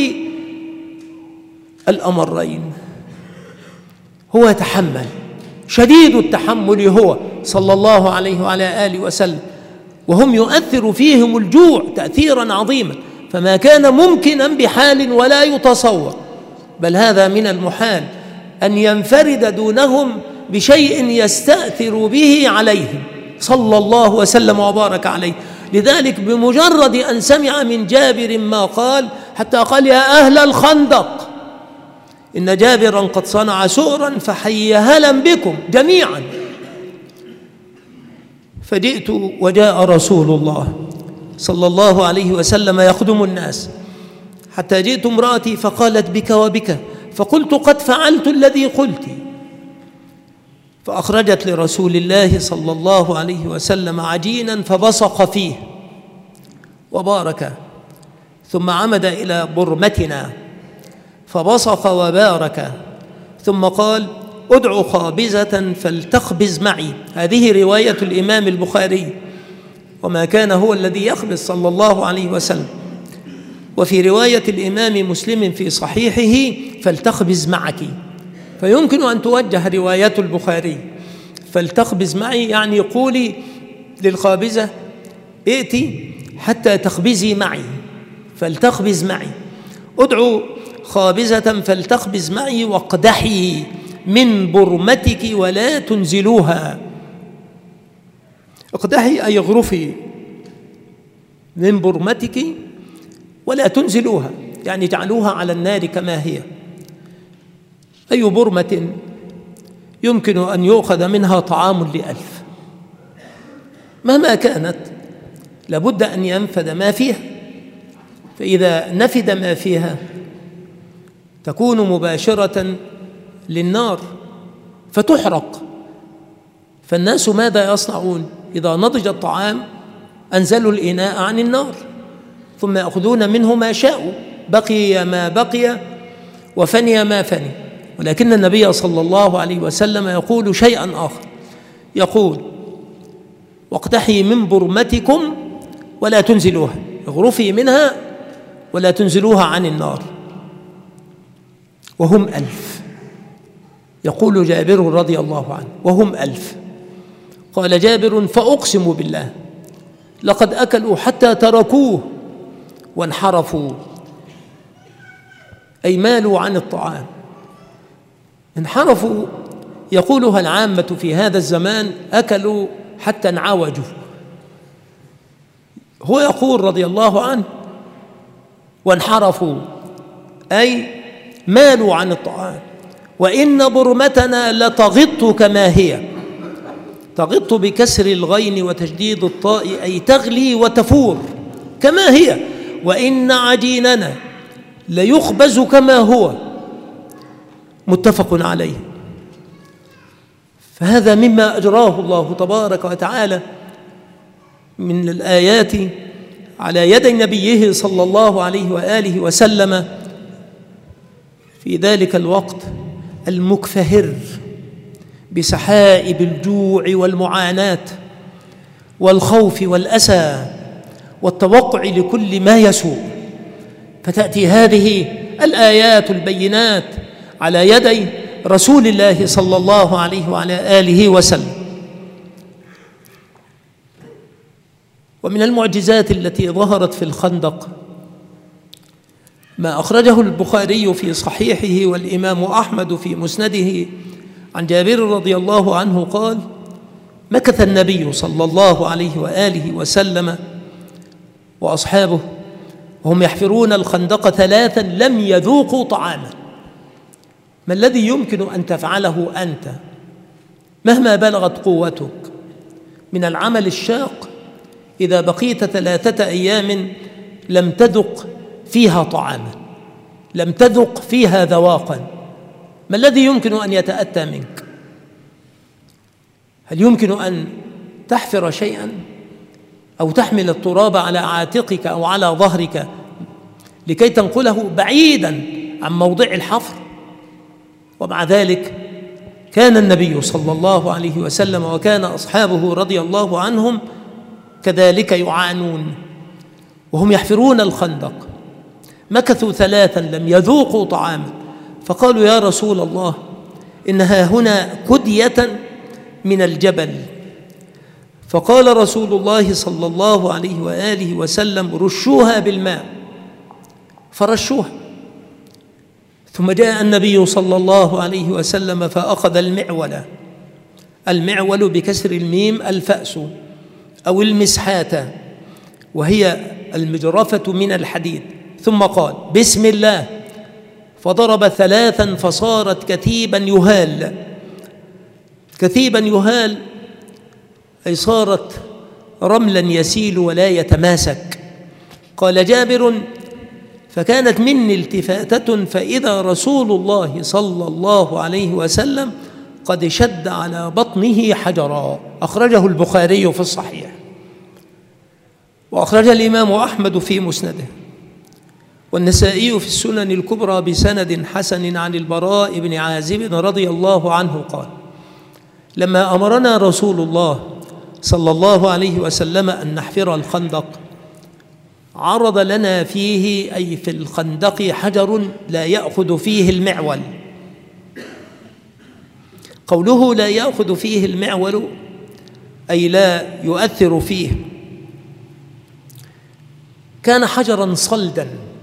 الأمرين، هو يتحمل شديد التحمل هو صلى الله عليه وعلى آله وسلم، وهم يؤثر فيهم الجوع تأثيرا عظيما، فما كان ممكنا بحال ولا يتصور، بل هذا من المحال أن ينفرد دونهم بشيء يستأثر به عليهم صلى الله وسلم وبارك عليه. لذلك بمجرد أن سمع من جابر ما قال حتى قال يا أهل الخندق إن جابرا قد صنع سؤرا فحي هلا بكم جميعا. فجئت وجاء رسول الله صلى الله عليه وسلم يخدم الناس حتى جئت امرأتي فقالت بك وبك، فقلت قد فعلت الذي قلت، فأخرجت لرسول الله صلى الله عليه وسلم عجينا فبصق فيه وبارك، ثم عمد إلى برمتنا فبصق وبارك، ثم قال ادع خابزة فلتخبز معي. هذه رواية الإمام البخاري، وما كان هو الذي يخبز صلى الله عليه وسلم. وفي رواية الإمام مسلم في صحيحه فلتخبز معك، فيمكن أن توجه رواية البخاري فلتخبز معي يعني قولي للخابزة ائتي حتى تخبزي معي، فلتخبز معي. ادعو خابزة فلتخبز معي واقدحي من برمتك ولا تنزلوها. اقدحي أي اغرفي من برمتك ولا تنزلوها، يعني اجعلوها على النار كما هي. أي برمة يمكن أن يؤخذ منها طعام ل1,000 مهما كانت لابد أن ينفد ما فيها، فإذا نفد ما فيها تكون مباشرة للنار فتحرق. فالناس ماذا يصنعون؟ إذا نضج الطعام أنزلوا الإناء عن النار ثم يأخذون منه ما شاءوا، بقي ما بقي وفني ما فني. ولكن النبي صلى الله عليه وسلم يقول شيئا آخر، يقول واقتحي من برمتكم ولا تنزلوها، اغرفي منها ولا تنزلوها عن النار. وهم 1,000، يقول جابر رضي الله عنه وهم 1,000. قال جابر فأقسم بالله لقد أكلوا حتى تركوه وانحرفوا، أي مالوا عن الطعام. انحرفوا يقولها العامة في هذا الزمان، أكلوا حتى انعوجوا. هو يقول رضي الله عنه وانحرفوا أي مالوا عن الطعام. وإن برمتنا لتغط كما هي، تغط بكسر الغين وتشديد الطاء أي تغلي وتفور كما هي. وإن عجيننا ليخبز كما هو، متفق عليه. فهذا مما أجراه الله تبارك وتعالى من الآيات على يد نبيه صلى الله عليه وآله وسلم في ذلك الوقت المكفهر بسحائب الجوع والمعاناة والخوف والأسى والتوقع لكل ما يسوء. فتأتي هذه الآيات البينات على يدي رسول الله صلى الله عليه وعلى آله وسلم. ومن المعجزات التي ظهرت في الخندق ما أخرجه البخاري في صحيحه والإمام أحمد في مسنده عن جابر رضي الله عنه قال مكث النبي صلى الله عليه وآله وسلم وأصحابه وهم يحفرون الخندق 3 لم يذوقوا طعاما. ما الذي يمكن أن تفعله أنت مهما بلغت قوتك من العمل الشاق إذا بقيت 3 أيام لم تذق فيها طعاما، لم تذق فيها ذواقا؟ ما الذي يمكن أن يتأتى منك؟ هل يمكن أن تحفر شيئا أو تحمل التراب على عاتقك أو على ظهرك لكي تنقله بعيدا عن موضع الحفر؟ ومع ذلك كان النبي صلى الله عليه وسلم وكان أصحابه رضي الله عنهم كذلك يعانون وهم يحفرون الخندق. مكثوا 3 لم يذوقوا طعاما، فقالوا يا رسول الله إنها هنا كدية من الجبل. فقال رسول الله صلى الله عليه وآله وسلم رشوها بالماء، فرشوها. ثم جاء النبي صلى الله عليه وسلم فأخذ المعولة المعول بكسر الميم الفأس أو المسحاتة، وهي المجرفة من الحديد. ثم قال بسم الله، فضرب 3 فصارت كثيبا يهال. كثيبا يهال أي صارت رملا يسيل ولا يتماسك. قال جابر فكانت مني التفاتة فإذا رسول الله صلى الله عليه وسلم قد شد على بطنه حجرا. أخرجه البخاري في الصحيح، وأخرج الإمام أحمد في مسنده، والنسائي في السنن الكبرى بسند حسن عن البراء بن عازب رضي الله عنه قال لما أمرنا رسول الله صلى الله عليه وسلم أن نحفر الخندق عرض لنا فيه، أي في الخندق، حجر لا يأخذ فيه المعول. قوله لا يأخذ فيه المعول أي لا يؤثر فيه. كان حجرا صلدا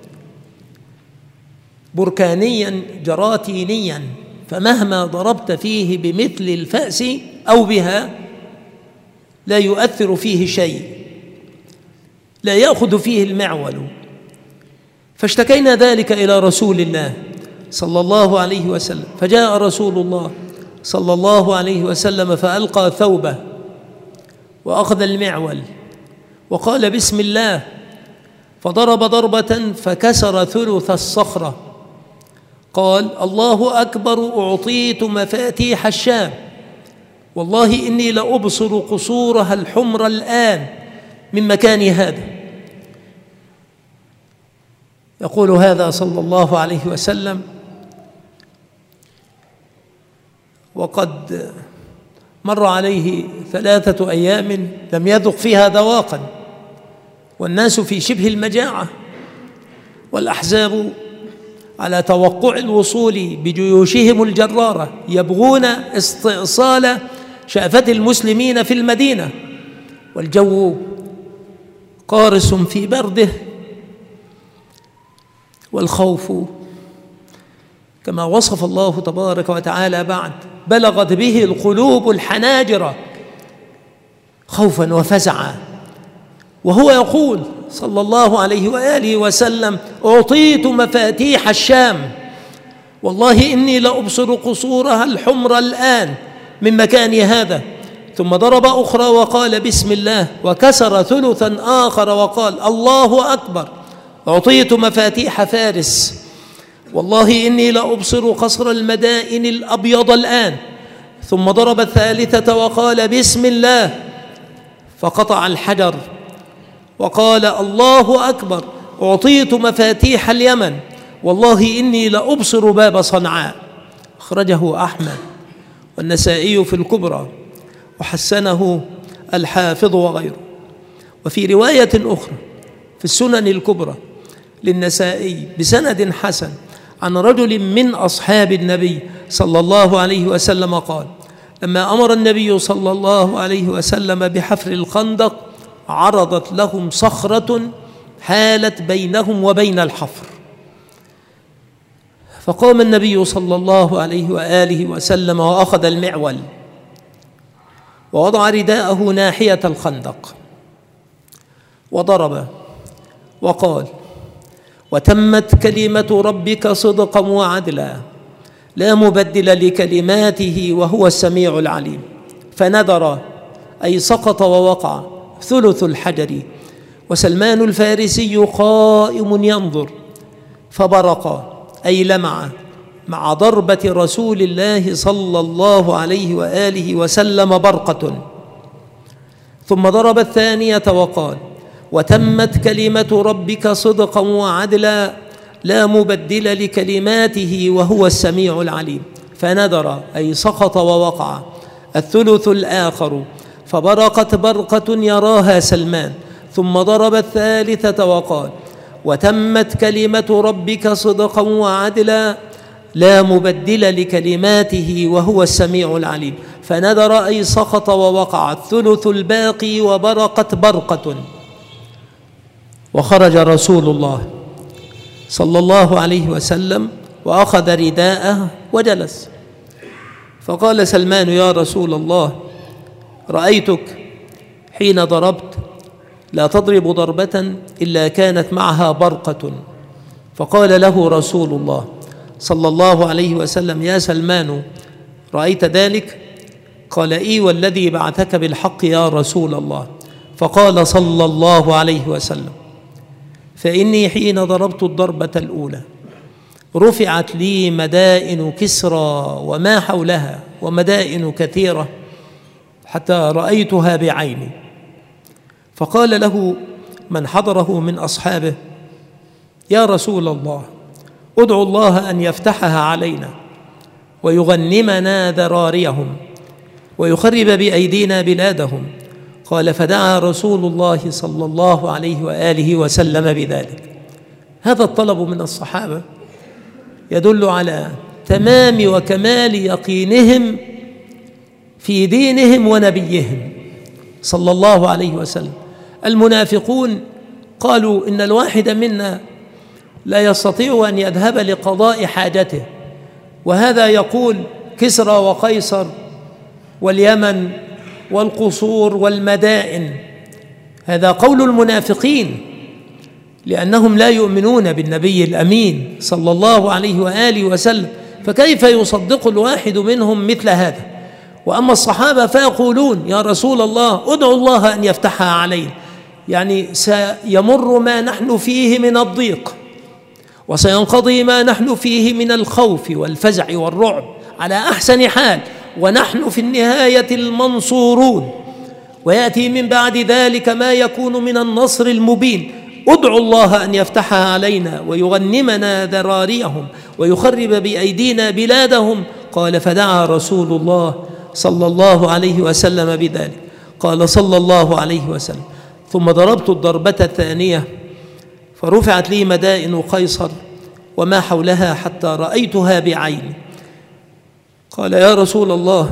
بركانيا جراتينيا، فمهما ضربت فيه بمثل الفأس أو بها لا يؤثر فيه شيء، لا يأخذ فيه المعول. فاشتكينا ذلك إلى رسول الله صلى الله عليه وسلم، فجاء رسول الله صلى الله عليه وسلم فألقى ثوبه وأخذ المعول وقال بسم الله، فضرب ضربة فكسر ثلث الصخرة. قال الله أكبر، أعطيت مفاتيح الشام، والله إني لأبصر قصورها الحمر الآن من مكان هذا. يقول هذا صلى الله عليه وسلم وقد مر عليه 3 أيام لم يذق فيها ذواقا، والناس في شبه المجاعة، والأحزاب على توقع الوصول بجيوشهم الجرارة يبغون استئصال شأفة المسلمين في المدينة، والجو قارس في برده، والخوف كما وصف الله تبارك وتعالى بعد بلغت به القلوب الحناجر خوفا وفزعا. وهو يقول صلى الله عليه وآله وسلم أعطيت مفاتيح الشام، والله إني لأبصر قصورها الحمر الآن من مكان هذا. ثم ضرب أخرى وقال بسم الله، وكسر ثلثا آخر وقال الله أكبر، أعطيت مفاتيح فارس، والله إني لأبصر قصر المدائن الأبيض الآن. ثم ضرب الثالثة وقال بسم الله، فقطع الحجر وقال الله أكبر، أعطيت مفاتيح اليمن، والله إني لأبصر باب صنعاء. أخرجه أحمد والنسائي في الكبرى، وحسنه الحافظ وغيره. وفي رواية أخرى في السنن الكبرى للنسائي بسند حسن عن رجل من أصحاب النبي صلى الله عليه وسلم قال لما أمر النبي صلى الله عليه وسلم بحفر الخندق عرضت لهم صخرة حالت بينهم وبين الحفر، فقام النبي صلى الله عليه وآله وسلم وأخذ المعول ووضع رداءه ناحية الخندق وضرب وقال وتمت كلمة ربك صدقا وعدلا لا مبدل لكلماته وهو السميع العليم. فنذر أي سقط ووقع ثلث الحجر، وسلمان الفارسي قائم ينظر، فبرق أي لمع مع ضربة رسول الله صلى الله عليه وآله وسلم برقة. ثم ضرب الثانية وقال وتمت كلمة ربك صدقا وعدلا لا مبدل لكلماته وهو السميع العليم. فنذر أي سقط ووقع الثلث الآخر، فبرقت برقة يراها سلمان. ثم ضرب الثالثة وقال وتمت كلمة ربك صدقا وعدلا لا مبدل لكلماته وهو السميع العليم. فنذر أي سقط ووقع الثلث الباقي وبرقت برقة. وخرج رسول الله صلى الله عليه وسلم وأخذ رداءه وجلس، فقال سلمان: يا رسول الله، رأيتك حين ضربت لا تضرب ضربة إلا كانت معها برقة. فقال له رسول الله صلى الله عليه وسلم: يا سلمان، رأيت ذلك؟ قال: إي والذي بعثك بالحق يا رسول الله. فقال صلى الله عليه وسلم: فإني حين ضربت الضربة الأولى رفعت لي مدائن كسرى وما حولها ومدائن كثيرة حتى رأيتها بعيني. فقال له من حضره من أصحابه: يا رسول الله، ادعو الله أن يفتحها علينا ويغنمنا ذراريهم ويخرب بأيدينا بلادهم. قال: فدعا رسول الله صلى الله عليه وآله وسلم بذلك. هذا الطلب من الصحابة يدل على تمام وكمال يقينهم في دينهم ونبيهم صلى الله عليه وسلم. المنافقون قالوا إن الواحد منا لا يستطيع أن يذهب لقضاء حاجته، وهذا يقول كسرى وقيصر واليمن والقصور والمدائن. هذا قول المنافقين لأنهم لا يؤمنون بالنبي الأمين صلى الله عليه وآله وسلم، فكيف يصدق الواحد منهم مثل هذا؟ وأما الصحابة فيقولون: يا رسول الله، ادعو الله أن يفتحها علينا، يعني سيمر ما نحن فيه من الضيق وسينقضي ما نحن فيه من الخوف والفزع والرعب على أحسن حال، ونحن في النهاية المنصورون، ويأتي من بعد ذلك ما يكون من النصر المبين. ادعوا الله أن يفتحها علينا ويغنمنا ذراريهم ويخرب بأيدينا بلادهم. قال: فدعا رسول الله صلى الله عليه وسلم بذلك. قال صلى الله عليه وسلم: ثم ضربت الضربة الثانية فرفعت لي مدائن قيصر وما حولها حتى رأيتها بعيني. قال: يا رسول الله،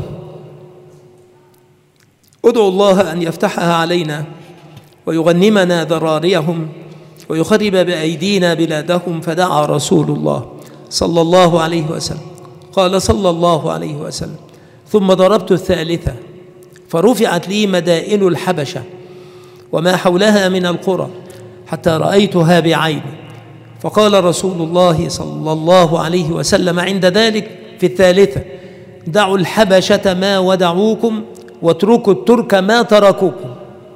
ادعو الله أن يفتحها علينا ويغنمنا ذراريهم ويخرب بأيدينا بلادهم. فدعا رسول الله صلى الله عليه وسلم. قال صلى الله عليه وسلم: ثم ضربت الثالثة فرفعت لي مدائن الحبشة وما حولها من القرى حتى رأيتها بعيني. فقال رسول الله صلى الله عليه وسلم عند ذلك في الثالثة: دعوا الحبشة ما ودعوكم واتركوا الترك ما تركوكم.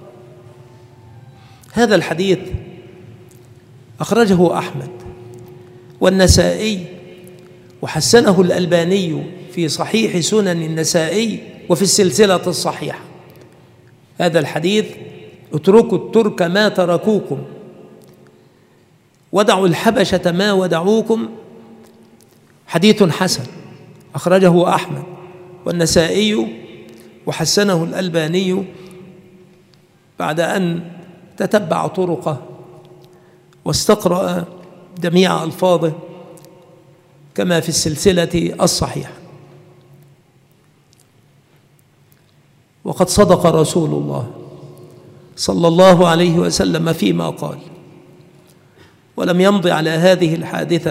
هذا الحديث أخرجه أحمد والنسائي وحسنه الألباني في صحيح سنن النسائي وفي السلسلة الصحيحة. هذا الحديث: اتركوا الترك ما تركوكم ودعوا الحبشة ما ودعوكم، حديث حسن أخرجه أحمد والنسائي وحسنه الألباني بعد أن تتبع طرقه واستقرأ جميع ألفاظه كما في السلسلة الصحيحة. وقد صدق رسول الله صلى الله عليه وسلم فيما قال، ولم يمض على هذه الحادثة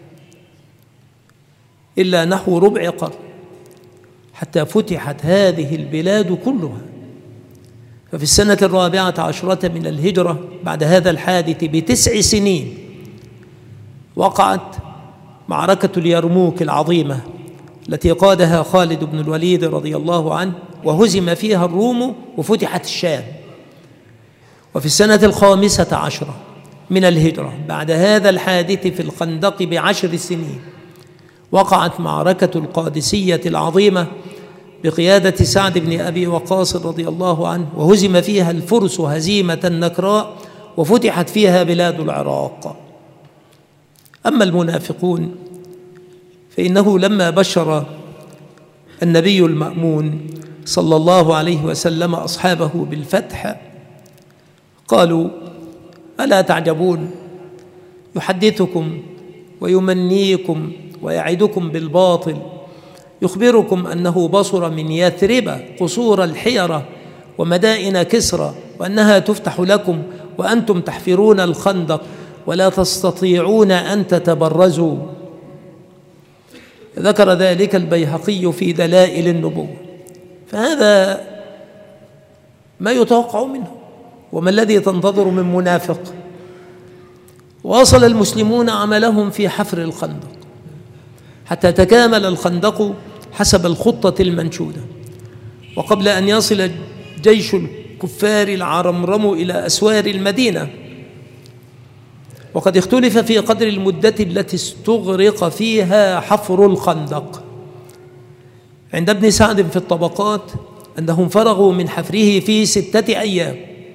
إلا نحو ربع قرن حتى فتحت هذه البلاد كلها. ففي السنة 14 من الهجرة بعد هذا الحادث ب9 سنين وقعت معركة اليرموك العظيمة التي قادها خالد بن الوليد رضي الله عنه، وهزم فيها الروم وفتحت الشام. وفي السنة 15 من الهجرة بعد هذا الحادث في الخندق ب10 سنين وقعت معركة القادسية العظيمة بقيادة سعد بن أبي وقاص رضي الله عنه، وهزم فيها الفرس هزيمة نكراء وفتحت فيها بلاد العراق. أما المنافقون فإنه لما بشر النبي المأمون صلى الله عليه وسلم أصحابه بالفتح قالوا: ألا تعجبون، يحدثكم ويمنيكم ويعدكم بالباطل، يخبركم أنه بصر من يثرب قصور الحيرة ومدائن كسرى وأنها تفتح لكم وأنتم تحفرون الخندق ولا تستطيعون أن تتبرزوا. ذكر ذلك البيهقي في دلائل النبوة. فهذا ما يتوقع منه، وما الذي تنتظر من منافق؟ واصل المسلمون عملهم في حفر الخندق حتى تكامل الخندق حسب الخطة المنشودة. وقبل أن يصل جيش الكفار العرمرم إلى أسوار المدينة، وقد اختلف في قدر المدة التي استغرق فيها حفر الخندق. عند ابن سعد في الطبقات أنهم فرغوا من حفره في 6 أيام،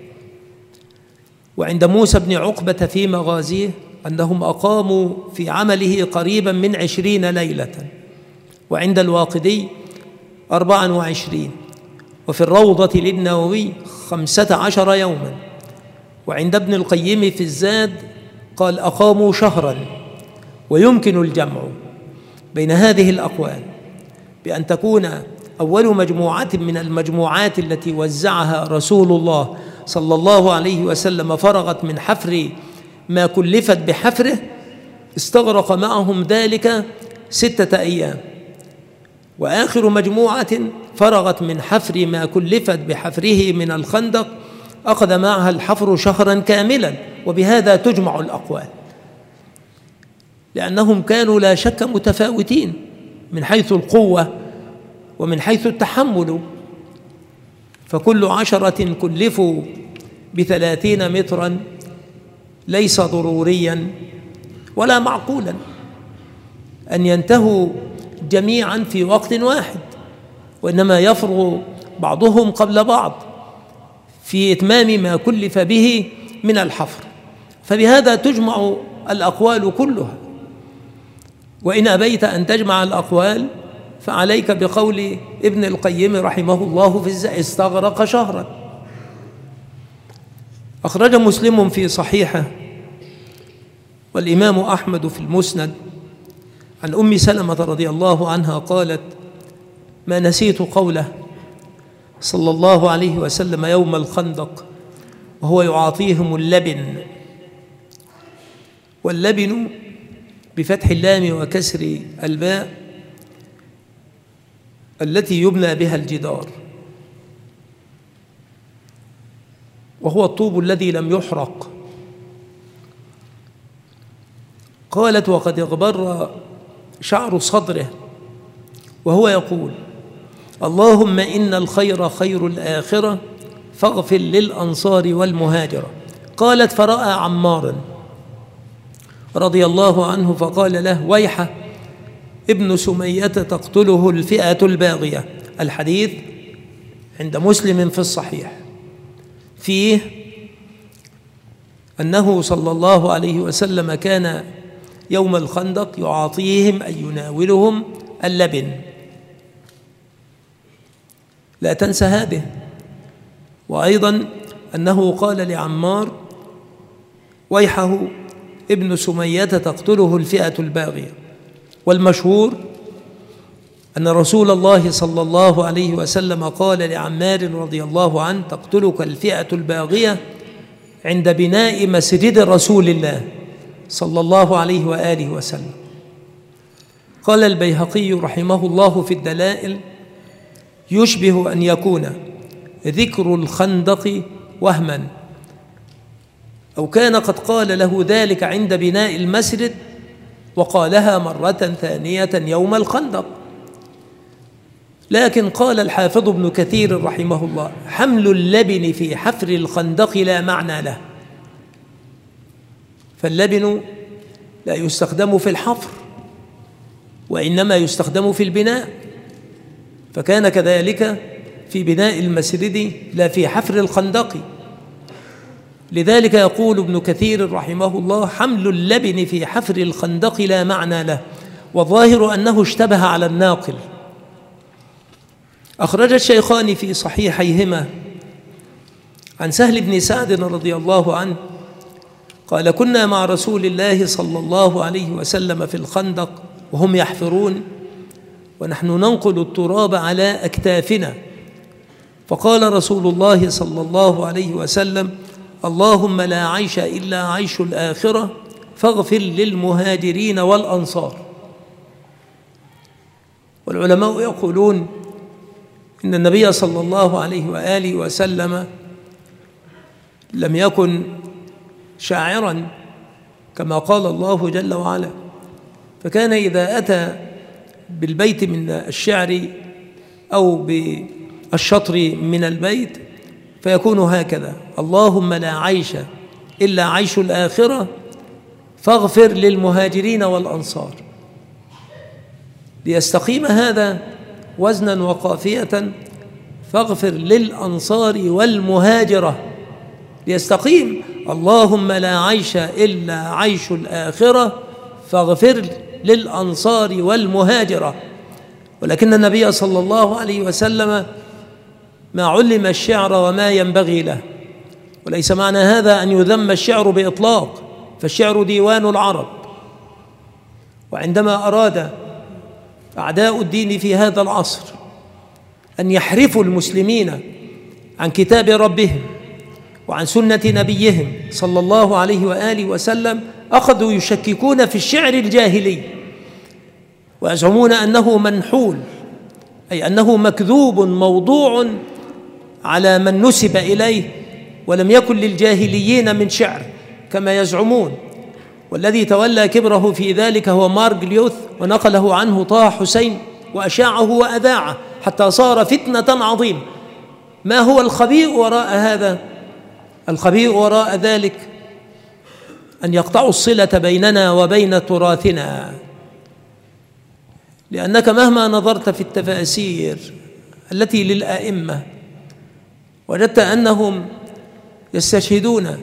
وعند موسى بن عقبة في مغازيه أنهم أقاموا في عمله قريبا من 20 ليلة، وعند الواقدي 24، وفي الروضة للنووي 15 يوما، وعند ابن القيم في الزاد قال أقاموا شهرا. ويمكن الجمع بين هذه الأقوال بأن تكون أول مجموعة من المجموعات التي وزعها رسول الله صلى الله عليه وسلم فرغت من حفر ما كلفت بحفره، استغرق معهم ذلك 6 أيام، وآخر مجموعة فرغت من حفر ما كلفت بحفره من الخندق أخذ معها الحفر شهرا كاملا. وبهذا تجمع الأقوال، لأنهم كانوا لا شك متفاوتين من حيث القوة ومن حيث التحمل، فكل 10 كلفوا ب30 مترا ليس ضروريا ولا معقولا أن ينتهوا جميعا في وقت واحد، وإنما يفرغ بعضهم قبل بعض في إتمام ما كلف به من الحفر. فبهذا تجمع الأقوال كلها. وإن أبيت أن تجمع الأقوال فعليك بقول ابن القيم رحمه الله في الزاد استغرق شهرا. أخرج مسلم في صحيحه والإمام أحمد في المسند عن أم سلمة رضي الله عنها قالت: ما نسيت قوله صلى الله عليه وسلم يوم الخندق وهو يعاطيهم اللبن، واللبن بفتح اللام وكسر الباء التي يبنى بها الجدار، وهو الطوب الذي لم يحرق. قالت: وقد اغبر شعر صدره وهو يقول: اللهم إن الخير خير الآخرة فاغفر للأنصار والمهاجرة. قالت: فرأى عمارا رضي الله عنه فقال له: ويحه ابن سمية تقتله الفئة الباغية. الحديث عند مسلم في الصحيح فيه أنه صلى الله عليه وسلم كان يوم الخندق يعاطيهم أي يناولهم اللبن. لا تنسى هذه. وأيضا أنه قال لعمار: ويحه ابن سمية تقتله الفئة الباغية. والمشهور أن رسول الله صلى الله عليه وسلم قال لعمار رضي الله عنه: تقتلك الفئة الباغية عند بناء مسجد رسول الله صلى الله عليه وآله وسلم. قال البيهقي رحمه الله في الدلائل: يشبه أن يكون ذكر الخندق وهما، أو كان قد قال له ذلك عند بناء المسجد وقالها مرة ثانية يوم الخندق. لكن قال الحافظ ابن كثير رحمه الله: حمل اللبن في حفر الخندق لا معنى له، فاللبن لا يستخدم في الحفر وإنما يستخدم في البناء، فكان كذلك في بناء المسجد لا في حفر الخندق. لذلك يقول ابن كثير رحمه الله: حمل اللبن في حفر الخندق لا معنى له، والظاهر أنه اشتبه على الناقل. أخرج الشيخان في صحيحيهما عن سهل بن سعد رضي الله عنه قال: كنا مع رسول الله صلى الله عليه وسلم في الخندق وهم يحفرون ونحن ننقل التراب على أكتافنا، فقال رسول الله صلى الله عليه وسلم: اللهم لا عيش إلا عيش الآخرة فاغفر للمهاجرين والأنصار. والعلماء يقولون إن النبي صلى الله عليه وآله وسلم لم يكن شاعراً كما قال الله جل وعلا، فكان إذا أتى بالبيت من الشعر أو بالشطر من البيت فيكون هكذا: اللهم لا عيش إلا عيش الآخرة فاغفر للمهاجرين والأنصار. ليستقيم هذا وزنا وقافية، فاغفر للأنصار والمهاجرة، ليستقيم اللهم لا عيش إلا عيش الآخرة فاغفر للأنصار والمهاجرة. ولكن النبي صلى الله عليه وسلم ما علم الشعر وما ينبغي له، وليس معنى هذا أن يذم الشعر بإطلاق، فالشعر ديوان العرب. وعندما أراد أعداء الدين في هذا العصر أن يحرفوا المسلمين عن كتاب ربهم وعن سنة نبيهم صلى الله عليه وآله وسلم، أخذوا يشككون في الشعر الجاهلي ويزعمون أنه منحول، أي أنه مكذوب موضوع على من نسب إليه، ولم يكن للجاهليين من شعر كما يزعمون. والذي تولى كبره في ذلك هو مارجليوث، ونقله عنه طه حسين وأشاعه وأذاعه حتى صار فتنة عظيمة. ما هو الخبيء وراء هذا؟ الخبيء وراء ذلك أن يقطعوا الصلة بيننا وبين تراثنا، لأنك مهما نظرت في التفاسير التي للآئمة وجدت أنهم يستشهدون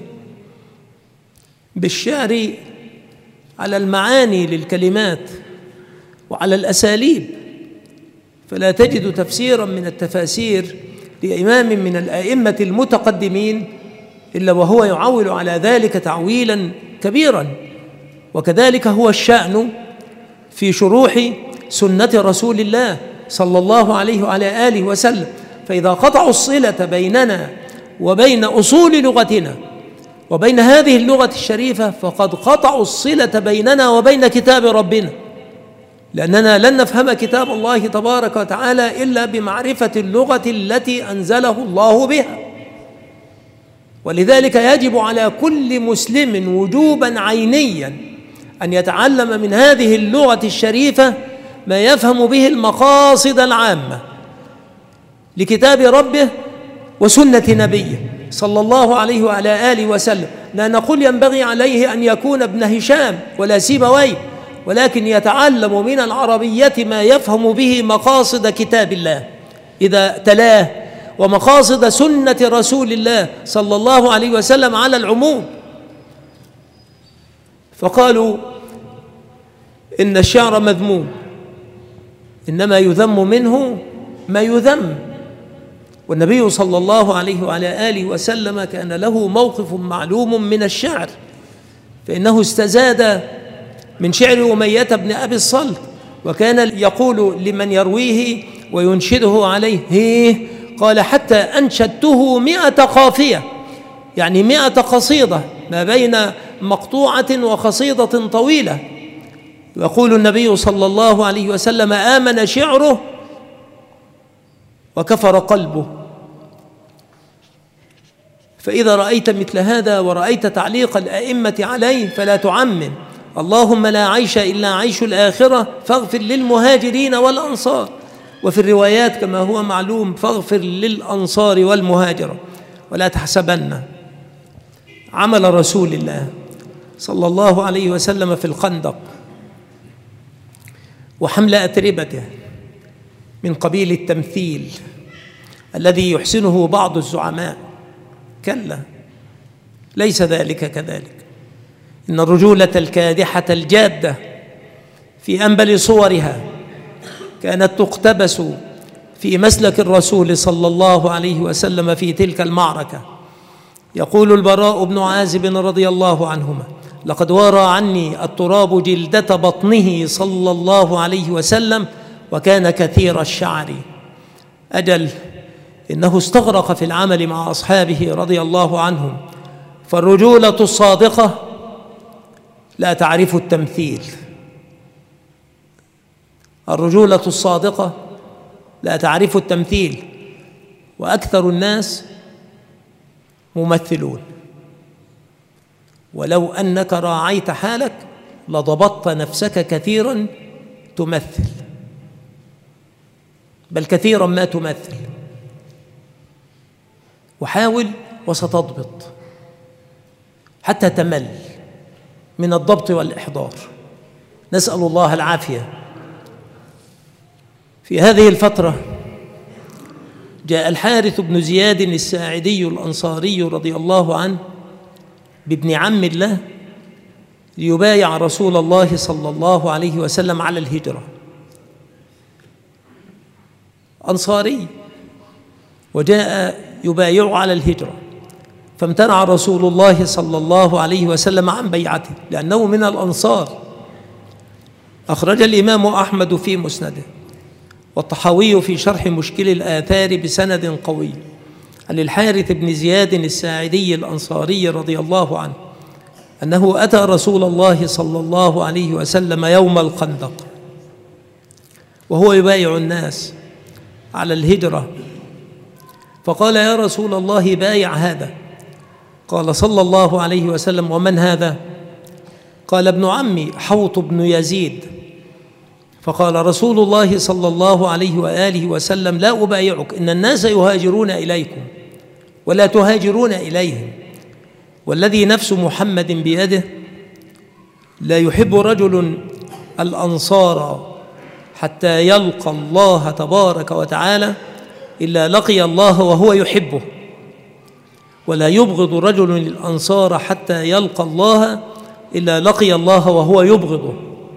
بالشعر على المعاني للكلمات وعلى الأساليب، فلا تجد تفسيرا من التفاسير لإمام من الآئمة المتقدمين إلا وهو يعول على ذلك تعويلا كبيرا. وكذلك هو الشأن في شروح سنة رسول الله صلى الله عليه وعلى آله وسلم. فإذا قطعوا الصلة بيننا وبين أصول لغتنا وبين هذه اللغة الشريفة فقد قطعوا الصلة بيننا وبين كتاب ربنا، لأننا لن نفهم كتاب الله تبارك وتعالى إلا بمعرفة اللغة التي أنزله الله بها. ولذلك يجب على كل مسلم وجوبا عينيا أن يتعلم من هذه اللغة الشريفة ما يفهم به المقاصد العامة لكتاب ربه وسنة نبيه صلى الله عليه وعلى آله وسلم. لا نقول ينبغي عليه أن يكون ابن هشام ولا سيبويه، ولكن يتعلم من العربية ما يفهم به مقاصد كتاب الله إذا تلاه ومقاصد سنة رسول الله صلى الله عليه وسلم على العموم. فقالوا إن الشعر مذموم، إنما يذم منه ما يذم. والنبي صلى الله عليه وعلى آله وسلم كان له موقف معلوم من الشعر، فإنه استزاد من شعر أمية بن أبي الصلت، وكان يقول لمن يرويه وينشده عليه: هيه، قال حتى أنشدته 100 قافية، يعني 100 قصيدة ما بين مقطوعة وقصيدة طويلة. يقول النبي صلى الله عليه وسلم: آمن شعره وكفر قلبه. فإذا رأيت مثل هذا ورأيت تعليق الأئمة عليه فلا تعمم. اللهم لا عيش إلا عيش الآخرة فاغفر للمهاجرين والأنصار، وفي الروايات كما هو معلوم فاغفر للأنصار والمهاجرة. ولا تحسبن عمل رسول الله صلى الله عليه وسلم في الخندق وحمل أتربته من قبيل التمثيل الذي يحسنه بعض الزعماء، كلا، ليس ذلك كذلك. إن الرجولة الكادحة الجادة في أنبل صورها كانت تقتبس في مسلك الرسول صلى الله عليه وسلم في تلك المعركة. يقول البراء بن عازب رضي الله عنهما: لقد وارى عني التراب جلدة بطنه صلى الله عليه وسلم وكان كثير الشعر. أجل، إنه استغرق في العمل مع أصحابه رضي الله عنهم. فالرجولة الصادقة لا تعرف التمثيل، الرجولة الصادقة لا تعرف التمثيل، وأكثر الناس ممثلون. ولو أنك راعيت حالك لضبطت نفسك كثيرا تمثل، بل كثيرا ما تمثل. وحاول وستضبط حتى تمل من الضبط والإحضار، نسأل الله العافية. في هذه الفترة جاء الحارث بن زياد الساعدي الأنصاري رضي الله عنه بابن عم له ليبايع رسول الله صلى الله عليه وسلم على الهجرة. أنصاري وجاء يبايع على الهجرة، فامتنع رسول الله صلى الله عليه وسلم عن بيعته لأنه من الأنصار. أخرج الإمام أحمد في مسنده والطحاوي في شرح مشكل الآثار بسند قوي عن الحارث بن زياد الساعدي الأنصاري رضي الله عنه أنه أتى رسول الله صلى الله عليه وسلم يوم الخندق وهو يبايع الناس على الهجرة، فقال: يا رسول الله بايع هذا. قال صلى الله عليه وسلم: ومن هذا؟ قال: ابن عمي حوط بن يزيد. فقال رسول الله صلى الله عليه وآله وسلم: لا أبايعك، إن الناس يهاجرون إليكم ولا تهاجرون إليهم، والذي نفس محمد بيده لا يحب رجل الأنصار حتى يلقى الله تبارك وتعالى إلا لقي الله وهو يحبه، ولا يبغض رجل الأنصار حتى يلقى الله إلا لقي الله وهو يبغضه.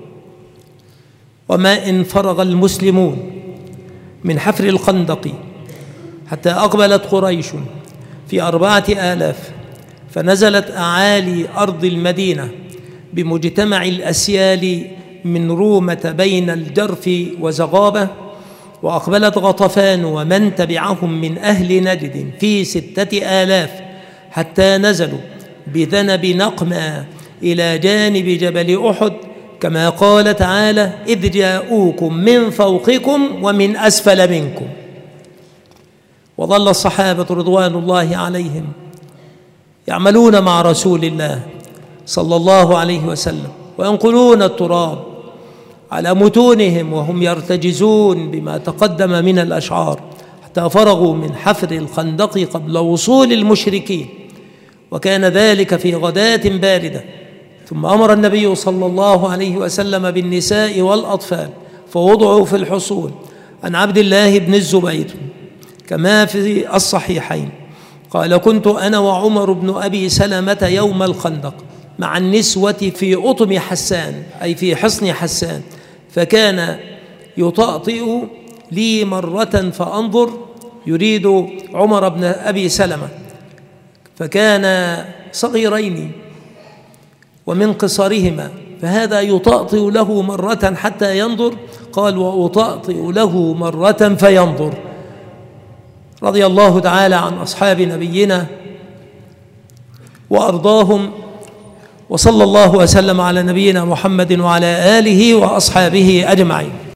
وما إن فرغ المسلمون من حفر الخندق حتى أقبلت قريش في 4000 فنزلت أعالي أرض المدينة بمجتمع الأسيال من رومة بين الجرف وزغابة، وأقبلت غطفان ومن تبعهم من أهل نجد في 6000 حتى نزلوا بذنب نقمة إلى جانب جبل أحد، كما قال تعالى: إذ جاءوكم من فوقكم ومن أسفل منكم. وظل الصحابة رضوان الله عليهم يعملون مع رسول الله صلى الله عليه وسلم وينقلون التراب على متونهم وهم يرتجزون بما تقدم من الأشعار حتى فرغوا من حفر الخندق قبل وصول المشركين، وكان ذلك في غداة باردة. ثم أمر النبي صلى الله عليه وسلم بالنساء والأطفال فوضعوا في الحصول. عن عبد الله بن الزبير كما في الصحيحين قال: كنت أنا وعمر بن أبي سلمة يوم الخندق مع النسوة في أطم حسان، أي في حصن حسان، فكان يطأطئ لي مرة فأنظر، يريد عمر بن أبي سلمة، فكان صغيرين ومن قصرهما، فهذا يطأطئ له مرة حتى ينظر، قال: وأطأطئ له مرة فينظر. رضي الله تعالى عن أصحاب نبينا وأرضاهم، وصلى الله وسلم على نبينا محمد وعلى آله وأصحابه أجمعين.